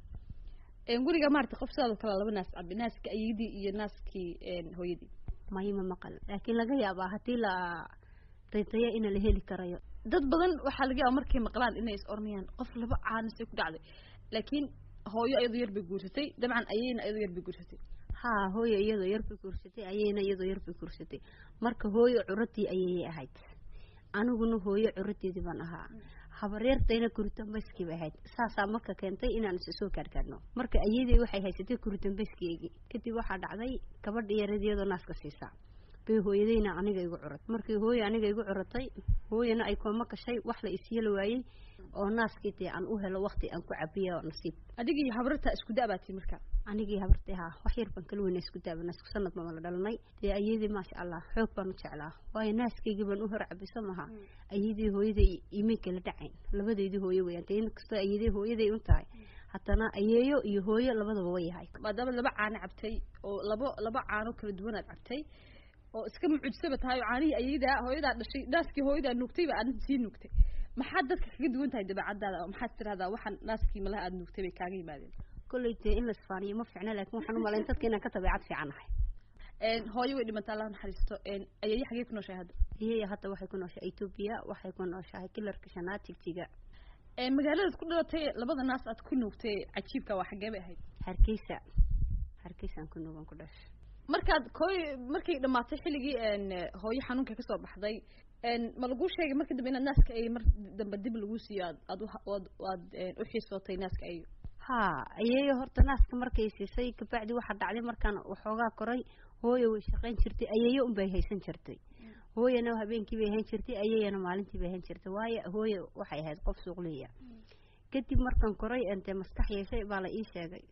een guriga maartay qof sidoo kale laba naas cabay naaska ayeeday iyo naaskii een hooyaday mayma maqal laakiin laga yaabaa hadii la reetaya in la heli karayo dad badan waxa laga yaabaa markay maqlaan inay is ornayaan qof laba caanisay ku dhacday laakiin hooyo iyadoo yar bay guursatay dabcan ayayna iyadoo yar bay guursatay ha hooyo iyadoo yar bay guursatay ayayna iyadoo yar bay guursatay marka hooyo curadii ayay ahayd aniguna hooyo curadeedii baan ahaa habareertayna kuritambayskii bay ahayd saasaa marka keentay inaan is soo kaarkaarno marka ayeeday waxay haysatay kuritambayskiigi kadib waxaa dhacday gabadh yaradiyadoo naaska siisaa bay hooyadayna aniga igu curat markii hooyo aniga igu curatay hooyana ay kooma kashay wax la isyeel waayay oo naaskii tii aan u helo waqti aan ku cabiyo nasiib adigii habarta isku daabaatay marka anigii habartay ha wax yar baan kala weyn isku daabana isku sanad ma la dhalanay tii ayeeday maasha Allah xoog baan u jeclaa waayo naaskayga baan u hor cabiso maha ayeeday hooyaday iimay kala dhacayn labadeedii hooyo weeyaan tii kasta ayeeday hooyaday u tahay hatana ayeeyo iyo hooyo labadaba way yahay maadaama laba caano cabtay oo laba laba caano kala duwan aad cabtay oo iska mucjisaba tahay caanihi ayeedaa hooyadaa dhashay naaskii hooyadaa nuugtay baa aad sii nuugtay maxaad dadka kaga duwan tahay dabeecadaada oo maxaad tiraahdaa waxaan naaskii malaha aad nuugtay bay kaaga yimaadeen kulleeytay in la isfaaniyo ma fiicna laakiin waxaan u malayn dadka inaan ka tabeecad fiican ahay een hooyo way dhimatay Allah naxariisto een ayay xagee ku nooshahay hadda ayay hadda waxay ku nooshahay Ethiopia waxay ku nooshahay kilarka shanaad tigtiga ee magaalada ku dhalatay labada naas aad ku nuugtay cajiibka waa xagee bay ahayd Hargeysa Hargeysa ku nuugan ku dhashay markaad kooy markay dhamaatay xilligii een hooyo xanuunka ka soo baxday een ma lagu sheegay markii dambe inaad naaska ay mar dambe dib lagu siiyo aad aad aad u xiisootay naaska ay ha ayay horta naaska markay siisay ka bacdi waxa dhacday markaan waxoogaa koray hooyo way shaqayn jirtay ayayo un bay haysan jirtay hooyana habeenkii bay haysan jirtay ayayana maalintii bay haysan jirtay waayo hooyo waxay ahayd qof suuqliya kadib markaan koray intee maskax yeeshay baa la ii sheegay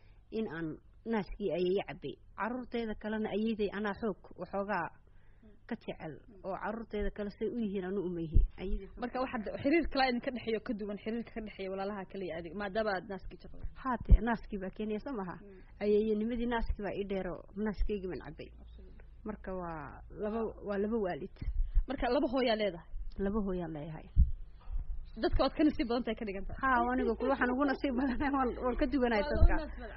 in aan naaskii ayay cabay carruurteeda kalena ayeeday anaa xoog waxoogaa ka jecel oo carruurteeda kale say u yihiin anu umayhi ayeeday marka waxa xiriir kale in ka dhaxeeyo ka duwan xiriirka ka dhaxeeyo walaalaha kale iyo adiga maadaama aad naaskii jaqday haate naaskii baa keenaya samaha ayeeyanimadii naaskii baa ii dheero naaskeygi baan cabay marka waa laba waa laba waalid marka laba hooyaa leedahay laba hooyaa leeyahay dadka ood ka nasiib badan tahay ka dhiganta ha aniga ku waxaan ugu nasiib badan waan ka duwanahay dadka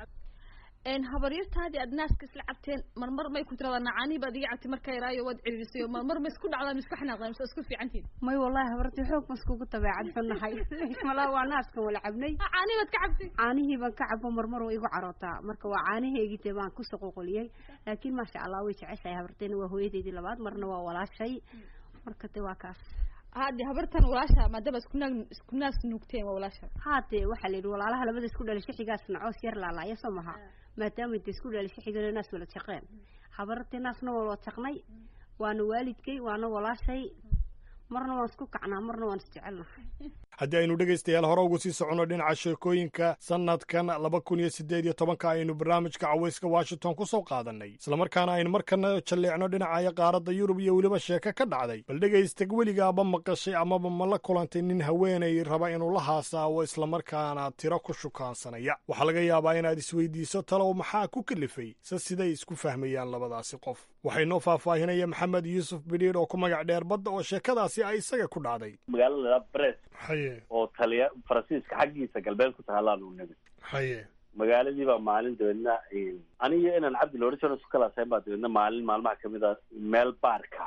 een habaryartaadii aad naaska isla cabteen marmar may ku tiraadaan nacaanii baad iga cabtay markay raayo waad ciririsay marmar ma isku dhacdaan isku xanaaqdaan isku isku fiicantiin may wallahi habartii xoog ma isku tabeecad xunahay ismala waa naaskan wala cabnay caanii baad ka cabtay caanihii baan ka cabo marmar oo igu carootaa marka waa caaniheygii tii baan ku soqoqoliyay laakiin ma sha Allah way jeceshay habarteena waa hooyadeedii labaad marna waa walaashay marka tii waa kaas هادي habartan walaasha maadaba isku naag isku naas nuugteen walaasha haatee waxa la yiri walaalaha labada isku dhalishay xigaas nacoos yar laalaaya samaha maadaama inta isku dhalishay xigana naas wala shaqeen habartii naasna wala taqnay waana waalidkay waana walaashay marna waan isku kacnaa marna waan isjecelnahay haddii aynu dhegaystayaal hore ugu sii soconno dhinaca sheekooyinka sanadkan laba kun iyo siddeed iyo tobanka aynu barnaamijka cawayska washington ku soo qaadannay islamarkaana aynu markana jalleecno dhinaca qaaradda yurub iyo weliba sheeko ka dhacday bal dhegaysta weligaaba maqashay amaba ma la kulantay nin haweenay raba inuu la haasaawo islamarkaana tiro ku shukaansanaya waxaa laga yaabaa inaad isweydiiso talow maxaa ku kalifay se siday isku fahmayaan labadaasi qof waxay noo faahfaahinaya maxamed yuusuf bidhiidh oo ku magac dheer badda oo sheekadaasi ay isaga ku dhacday magaalada Brest haye oo taliya Faransiiska xaggiisa galbeed ku taalaan uu nabi haye magaaladii baa maalin doona aniga inaan cabdi loorison isku kala saybaa doona maalin maalmaha kamid ah meel baarka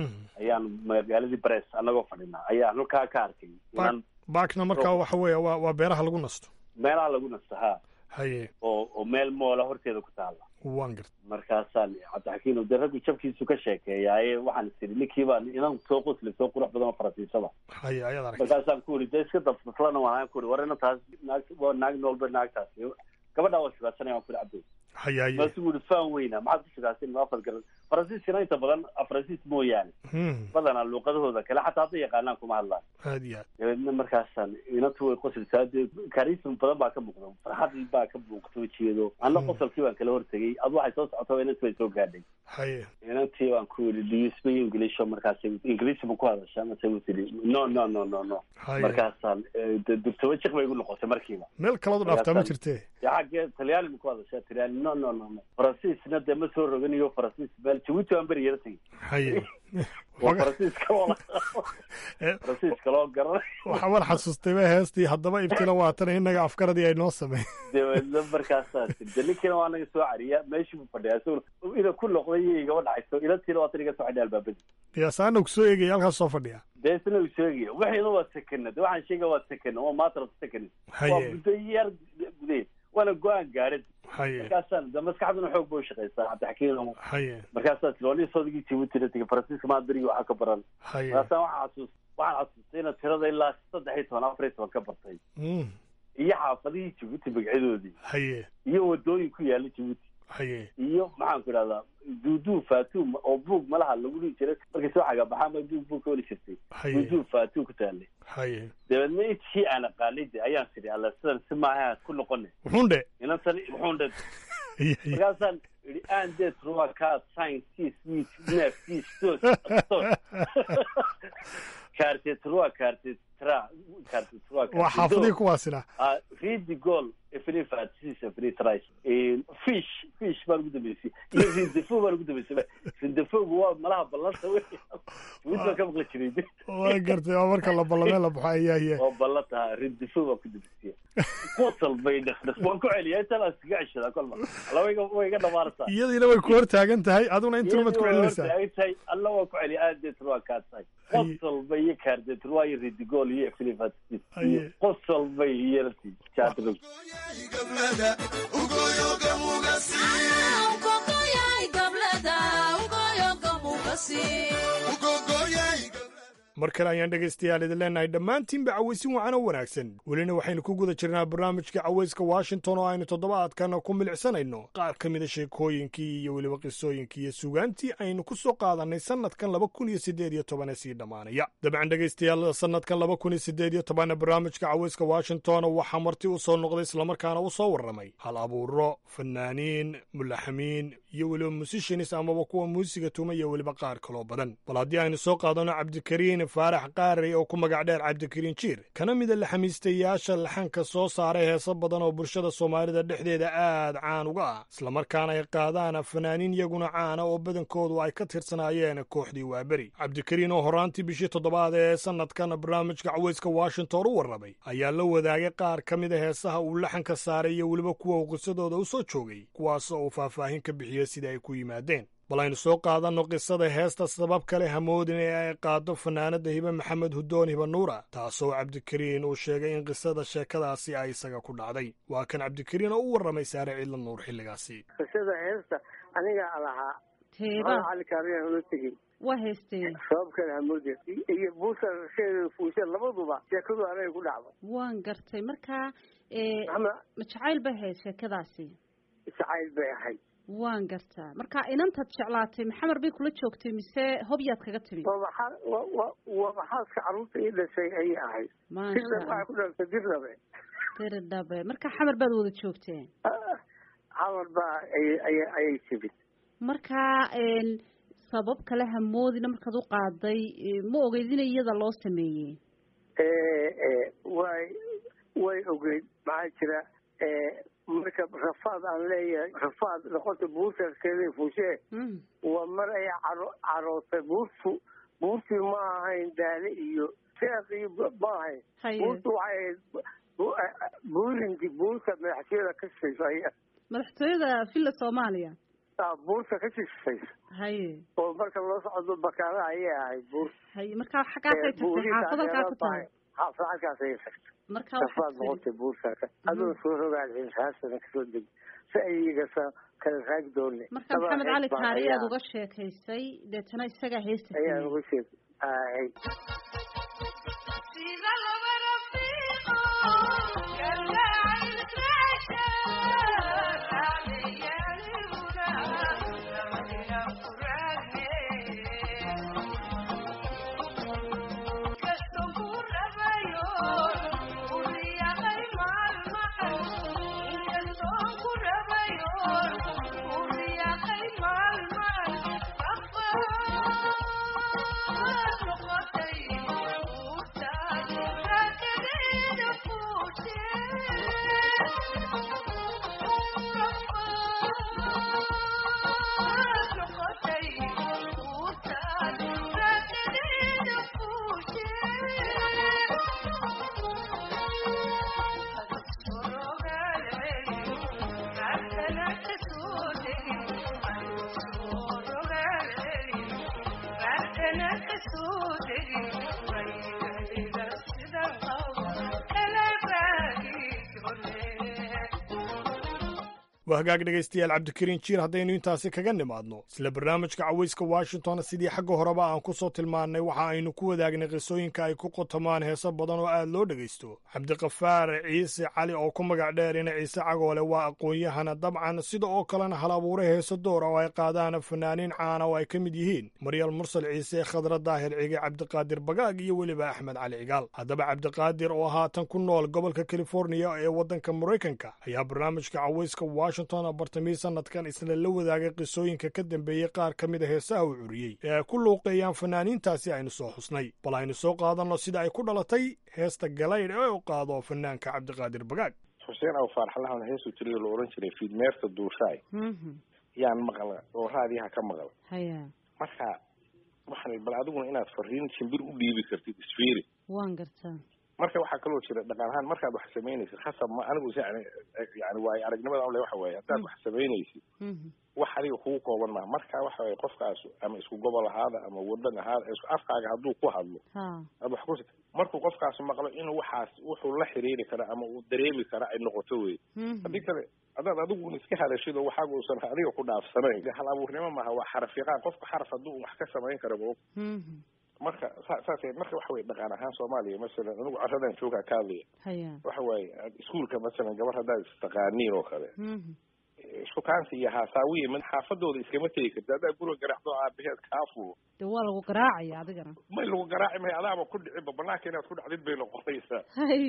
ayaan magaaladii Brest anagoo fadhina ayaa halkaa ka arkay inaan baakna markaa waxa weeye waa waa beeraha lagu nasto meelaha lagu nasto ha haye oo oo meel moola horteeda ku taala waan gartay markaasaan cabdixakiin uu raggu jabkiisu ka sheekeeyay waxaan isiri ninkii baan inaan soo qosli soo qurux badan Faransiisada haye ayaad aragtay markaasaan ku yiri iska dafslana waan ku yiri warina taas naag waa naag noolba naagtaas gabadha waa shaqaysanayaa waan ku yiri cabdi haye haye masuul faan weyna maxaad ku shaqaysan ma afad garan Faransiiska inta badan Faransiis mooyaan badana luqadahooda kale xataa hadda yaqaanaan kuma hadlaan haadiya ee markaasaan inatu way qosilsaade karism badan baa ka muuqda farxad baa ka muuqato jeedo anna qosolkii baan kala hortagay ad waxay soo socoto inay way soo gaadhay haye inantii waan ku yiri do you speak English markaas English ma ku hadashaa ma soo tiri no no no no no markaasaan dubto wajig bay ugu noqotay markiiba meel kala dhaafta ma jirtee yaage Talyaani ma ku hadashaa Talyaani no no no Faransiisna de ma soo roganiyo Faransiis bal Djibouti aan bari yartay haye Faransiiska wala Faransiiska loo garay waxa war xasuustay ba heestii haddaba ibtila waatan inaga afkaradii ay noo sameeyay dawladda markaas dalkina waa naga soo cariya meeshii uu fadhiyaa soo ila ku noqday iga wadhayso ila tiro waatan iga soo xidhay albaabada qiyaasaan uu soo eegay halka soo fadhiya deesna uu sheegay waxayna waa sakanad waxaan sheegay waa sakanad oo maatra sakanad waa gudayar guday wala go'aan gaarid haye markaasaan da maskaxduna xoog buu shaqeysaa cabdixakiin haye markaasaan tirooli soodigi Djibouti tii Faransiiska ma diri waxa ka baran haye markaasaan waxa xasuus waxaan xasuustay in tirada ilaa saddex iyo toban afar iyo toban ka bartay iyo xaafadii Djibouti magacadoodii haye iyo wadooyin ku yaala Djibouti haye iyo maxaan ku radaa duudu fatum oo buug malaha lagu dhigi jiray markii soo xaga baxaa ma duug buug ka wali jirtay duudu fatum ku taale haye deedna intii aan qaalid ayaan sidii alla sidan si maaha ku noqonay wuxuunde inaan tan wuxuunde markaasaan iri aan de truwa ka science switch nerf stos carte truwa carte tra carte truwa waa xaafadii kuwaasina ah read the goal ifri fatis ifri tries in fish fish baa ugu dambeysay iyo rindefu baa ugu dambeysay rindefu waa malaha ballanta weey wixii ka maqla jiray waa gartay oo marka la ballamay la baxay ayaa oo ballanta rindefu baa ku dambeysay qotal bay dhaxdas waan ku celiyay inta la iska cishada kulma lawayga way ga dhamaartaa iyadina way ku hortaagan tahay aduna inta mad ku celinaysaa ay alla waa ku celiya aad truwa ka tahay qotal bay kaarde truwa iyo read the goal iyo ifri fatis qotal bay yarti chaatro gablada ugoyoga mugasi ugogoyay gablada ugoyoga mugasi ugogoyay mar kale ayaan dhegaystayaal idin leenahay dhammaantiinba cawaysin wacan oo wanaagsan welina waxaynu ku guda jirnaa barnaamijka cawayska washington oo aynu toddobaadkan ku milicsanayno qaar ka mida sheekooyinkii iyo weliba qisooyinkii iyo sugaantii aynu ku soo qaadannay sannadkan laba kun iyo siddeed iyo toban ee sii dhammaanaya dabcan dhegaystayaal sannadkan laba kun iyo siddeed iyo toban barnaamijka cawayska washington waxaa marti u soo noqday islamarkaana u soo warramay hal abuuro fanaaniin mulaxamiin iyo weliba musishinis amaba kuwa muusiga tuma iyo weliba qaar kaloo badan bal haddii aynu soo qaadano cabdikariin faarax qaarey oo ku magac dheer cabdikariin jiir kana mida laxamiistayaasha laxanka soo saaray heeso badan oo bulshada soomaalida dhexdeeda aad caan uga ah islamarkaana ay qaadaan fanaaniin iyaguna caana oo badankoodu ay ka tirsanaayeen kooxdii waaberi cabdikariin oo horaantii bishii toddobaad ee sannadkan barnaamijka cawayska washington u warramay ayaa la wadaagay qaar ka mida heesaha uu laxanka saaray iyo weliba kuwa uu qisadooda u soo joogay kuwaasoo uu faahfaahin ka bixiyey sida ay ku yimaadeen bal aynu soo qaadanno qisada heesta sabab kale hamoodin ee ay qaado fanaanada hibe maxamed hudoon hiba nuura taasoo cabdikariin uu sheegay in qisada sheekadaasi ay isaga ku dhacday waa kan cabdikariin oo u warramay saare ciidla nuur xilligaasi qisada heesta aniga lahaa cali kaariyan ula tegey waa haysteen sababkan hamoodi iyo buusa sheegay fuusha labaduba sheekadu anay ku dhacdo waan gartay marka ee ma jacayl bay hayd sheekadaasi jacayl bay ahayd waan gartaa marka inantaad jeclaatay maxamar bay kula joogtay mise hobyaad kaga timi waa maxaaska carruurta ii dhashay ayay ahayd dirnaa ku dhaltay dirnabe dirdhabe marka xamar baad wada joogteen xamar baa ayay timid marka sabab kale hamoodina markaad u qaaday ma ogeyd in iyada loo sameeyey way way ogeyd maxaa jira marka rafaad aan leeyahay rafaad noqota buurtakeeda fuushee waa mar ay carootay buurtu buurtii ma ahayn daale iyo sheekh iyo ma ahayn buurtu waxay ahayd buurinkii buurta madaxtooyada ka shishaysa madaxtooyada villa soomaaliya buurta ka shishaysa haye oo marka loo socdo bakaada ayay ahayd buur haye marka xaggaasay tagtay xaafad halkaa ku tahay xaafad halkaas ayay tagtay marka waxaad noqotay buurtaaka adoo soo rogaal xilsaasana kasoo deg si ayigasa kala raag doonne marka maxamed cali kaari aad uga sheekaysay deetana isagaa heesta ayaan uga sheekay ay waa hagaag dhegaystayaal cabdikariin jiir haddaynu intaasi kaga nimaadno isla barnaamijka cawayska washington sidii xagga horeba aan ku soo tilmaannay waxa aynu ku wadaagnay qisooyinka ay ku qotamaan heeso badan oo aad loo dhegaysto cabdiqafaar ciise cali oo ku magac dheerina ciise cagoole waa aqoon-yahana dabcan sida oo kalena hal abuure heeso door oo ay qaadaan fanaaniin caana oo ay ka mid yihiin maryal mursal ciise khadra daahir cige cabdiqaadir bagaag iyo weliba axmed cali cigaal haddaba cabdiqaadir oo haatan ku nool gobolka californiya ee waddanka maraykanka ayaa barnaamijka cawayska bartamii sanadkan isla la wadaagay qisooyinka ka dambeeyey qaar ka mid a heesaha uu curiyey ee ay ku luuqeeyaan fanaaniintaasi aynu soo xusnay bal aynu soo qaadanno sida ay ku dhalatay heesta galaydh ee u qaado fanaanka cabdiqaadir bagaag xuseen aw faarxalahan heesu tiriyo la oran jiray fiidmeerta duushaay yaan maqla oo raadiyaha ka maqla marka waxaan bal adiguna inaad fariin shimbir u dhiibi kartid isfiiri waan gartaa marka waxaa kaloo jira dhaqan ahaan markaad wax samaynaysid khasab ma anigu yani yani waayo aragnimada ale waxa weeye haddaad wax samaynaysid wax adiga kugu kooban maa marka waxa weye qofkaas ama isku gobol ahaada ama wadan ahaada isku afkaaga hadduu ku hadlo ad wax ku markuu qofkaas maqlo inuu waxaas wuxuu la xiriiri kara ama uu dareemi kara ay noqoto wey haddii kale haddaad adigu iska hadashid oo waxaaga uusan adiga ku dhaafsanayn hal abuurnimo maaha waa xaraf yaqaan qofka xaraf hadduu wax ka samayn kara ma marka saas marka waxa weye dhaqan ahaan soomaaliya masalan anigu caradan joogaa ka hadlaya waxa waaye iskuolka masalan gabar haddaad istaqaaniin oo kale shukaansi iyo haasaawiya mid xaafadooda iskama tegi karti haddaa guriga garaacdo aabaheed kaa fulo de waa lagu garaacaya adigana may lagu garaaci mahay adaaba ku dhiciba banaanka inaad ku dhacdid bay noqonaysaa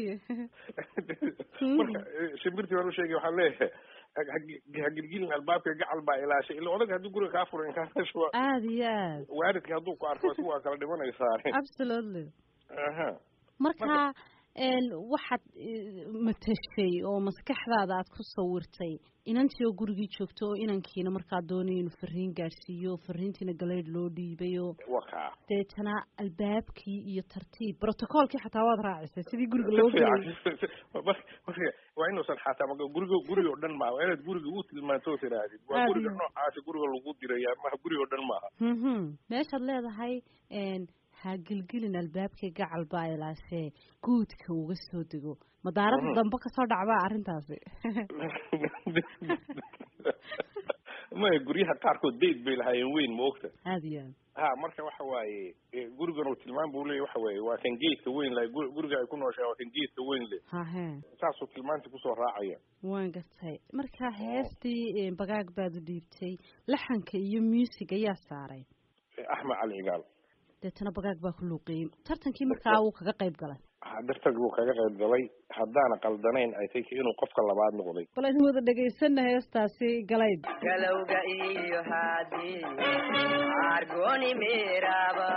marka shimbirtii baan usheegay waxaan leeyahay hagilgilin albaabka gacal baa ilaashay ila odag haddii guriga kaa furan inkaashuwa aad iyo aad waalidka hadduu ku arko si waa kala dhimanaysaa absolutely aha marka waxaad matashay oo maskaxdaada aad ku sawirtay inantii oo gurigii joogto oo inankiina markaa doonay inuu fariin gaadhsiiyo fariintiina galeyd loo dhiibayo deetana albaabkii iyo tartiib brotocoolkii xataa waad raacisay sidii guriga loo geeyay waa inuusan xataa guriga guriga oo dhan maaha waa inaad guriga u tilmaanto tirahdid waa guriga noocaasi guriga lagu diraya maha guriga oo dhan maaha meeshaad leedahay ha gilgilin albaabkii gacal baa ilaashee guudka uga soo dego madaarada dambe kasoo dhacbaa arrintaasi ma guryaha qaarkood dayd bay lahaayeen weyn ma ogta aad iyo aad ha marka waxa waaye gurigan uu tilmaan buu leeyahay waxa waaye waa kan geedka weyn leh guriga ay ku nooshahay waa kan geedka weyn leh hahe saasuu tilmaantii kusoo raacaya waan gartay marka heestii bagaag baad u dhiibtay laxanka iyo music ayaa saaray axmed cali cigaal deetana bagaag baa ku luuqeeyey tartankii markaa uu kaga qayb galay dartag uu kaga qayb galay haddaana qaldanayn ay tay inuu qofka labaad noqday bal aynu wada dhagaysana heestaasi galayd galowga iyo haadii argoni miraba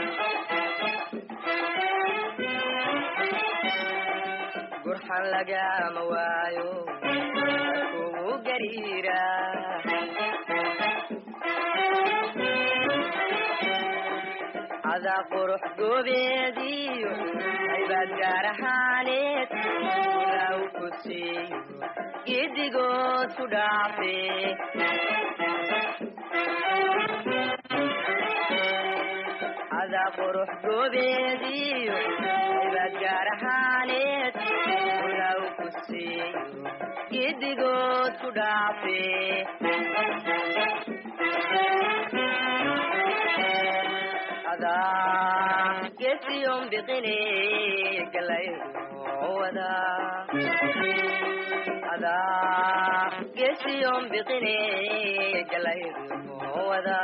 gurxan lagama waayo kugu gariira adaa qurux goobeediyo aybaad gaar ahaaneed ilaw ku siiyo gedigood ku dhaafe adaa qurux goobeediyo aybaad gaar ahaaneed ilaw ku siiyo gedigood ku dhaafe gesiyon biqine galayda adaa gesiyon biqine galayda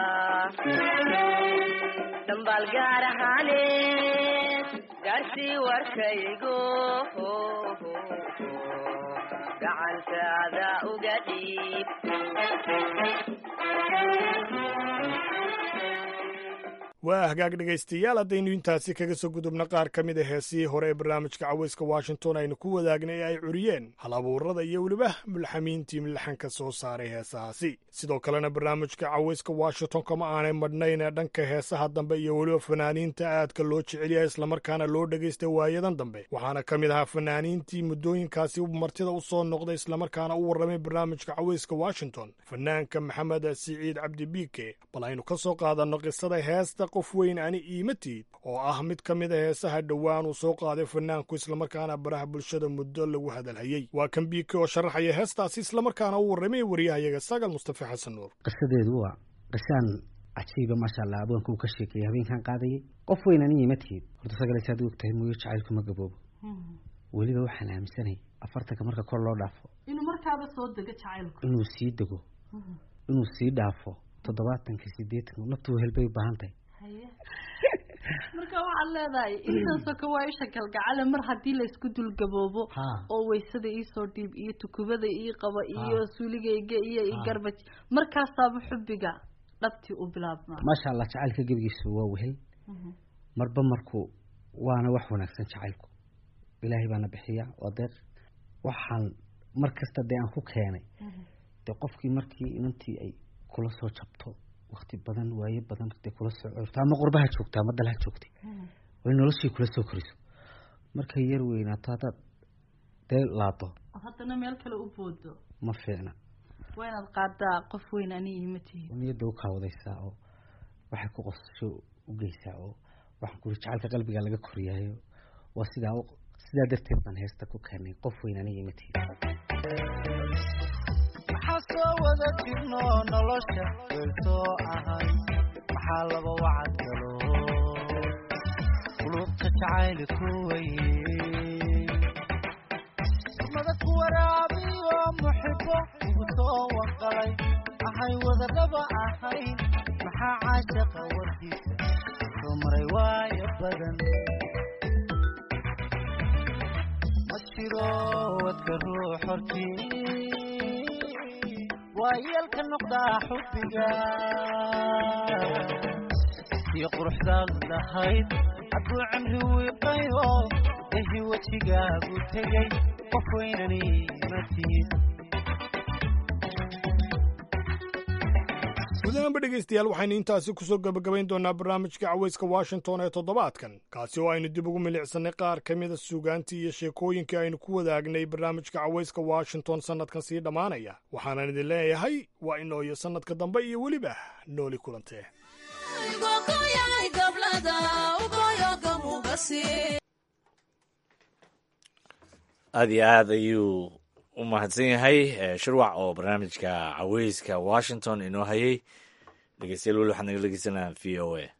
dhambaal gaar ahaaneed gaarsii warkaygo gacantaada uga dhiib waa hagaag dhegaystayaal haddaynu intaasi kaga soo gudubna qaar ka mid a heesihii hore ee barnaamijka cawayska washington aynu ku wadaagnay ee ay curiyeen hal abuurada iyo weliba mulxamiintii milaxanka soo saaray heesahaasi sidoo kalena barnaamijka cawayska washington kama aanay madhnayn ee dhanka heesaha dambe iyo weliba fanaaniinta aadka loo jecel yahay islamarkaana loo dhegaystay waayadan dambe waxaana ka mid ahaa fanaaniintii muddooyinkaasi martida u soo noqday islamarkaana u warramay barnaamijka cawayska washington fanaanka maxamed siciid cabdi biike bal aynu ka soo qaadanno qisada heesta qof weyn ani iimatiid oo ah mid ka mid a heesaha dhowaan uu soo qaaday fanaanku islamarkaana baraha bulshada muddo lagu hadalhayey waa kan biike oo sharaxaya heestaasi islamarkaana u warramay waryahayaga sagal mustafa xasan nuur qisadeedu waa qisaan cajiiba maasha allah abwaanka uu ka sheekeeyey habeenkan qaadayay qof weyn ani iimatiid horta sagaleysa ad ogtahay mooyo jacaylku ma gaboobo weliba waxaan aaminsanay afartanka marka kor loo dhaafo inuu markaaba soo dego jacaylku inuu sii dego inuu sii dhaafo toddobaatanka sideetan naftu helbay u baahan tahay marka waxaad leedahay intaasoo ka waa isha galgacale mar haddii laysku dulgaboobo oo waysada iisoo dhiib iyo tukubada ii qaba iyo suuligayga iyo i garbaj markaasaaba xubbiga dhabtii u bilaabmaa maasha allah jacaylka gebigiisu waa wehel marba marku waana wax wanaagsan jacaylku ilaahay baana bixiya waa deeq waxaan mar kasta dee aan ku keenay dee qofkii markii inantii ay kula soo jabto wakti badan waaye badan dee kula soo corto ama qurbaha joogta ama dalha joogtay way noloshii kula soo koriso markay yar weynaato haddaad dee laado haddana meel kale u boodo ma fiicna waa inaad qaadaa qof weyn ani iimatihi niyadda u kaawadaysaa oo waxay ku qosasho u geysaa oo waxaan kuli jacaylka qalbiga laga koriyaayo waa sidaa sidaa darteed baan heesta ku keenay qof weyn ani iimatihi maxaa soo wada jirno nolosha weelsoo ahay maxaa laba wacad galo qulubta jacayli ku weye mada ku waraabiyo muxibo ugu soo wanqalay ahay wadadhaba ahayn maxaa caashaqa warkiisa soo maray waayo badan ma jiro wadka ruux hortii waayeelka noqdaa xubbiga iyo quruxdaad lahayd hadduu cimri wiiqayo ehi wejigaagu tegay qof weynani matiid gudahaanba dhegaystayaal waxaynu intaasi ku soo gebagabayn doonaa barnaamijka cawayska washington ee toddobaadkan kaasi oo aynu dib ugu milicsannay qaar ka mida suugaantii iyo sheekooyinkii aynu ku wadaagnay barnaamijka cawayska washington sannadkan sii dhammaanaya waxaanan idin leeyahay waa inoo iyo sannadka dambe iyo weliba nooli kulantee aad iyo aad ayuu u u mahadsan yahay shirwac oo barnaamijka caweyska washington inoo hayay. dhegeystayaal weli waxaad naga dhegeysanayaan v o a.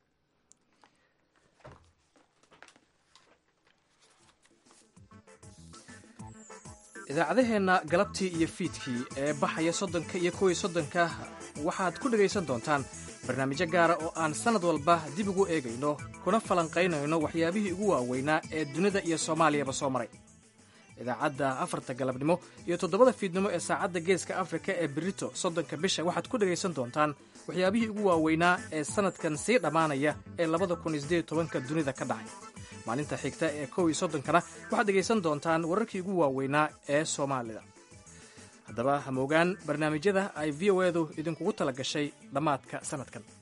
idaacadaheenna galabtii iyo fiidkii ee baxaya soddonka iyo kow iyo soddonka waxaad ku dhegaysan doontaan barnaamijyo gaara oo aan sannad walba dib ugu eegayno kuna falanqaynayno waxyaabihii ugu waaweynaa ee dunida iyo soomaaliyaba soo maray. idaacadda afarta galabnimo iyo toddobada fiidnimo ee saacadda geeska afrika ee berito soddonka bisha waxaad ku dhegaysan doontaan waxyaabihii ugu waaweynaa ee sannadkan sii dhammaanaya ee labada kun iyo siddeed iyo tobanka dunida ka dhacay. maalinta xigta ee kow iyo soddonkana waxaad dhegaysan doontaan wararkii ugu waaweynaa ee soomaalida. haddaba hamoogaan barnaamijyada ay v o edu idinkugu tala gashay dhammaadka sannadkan.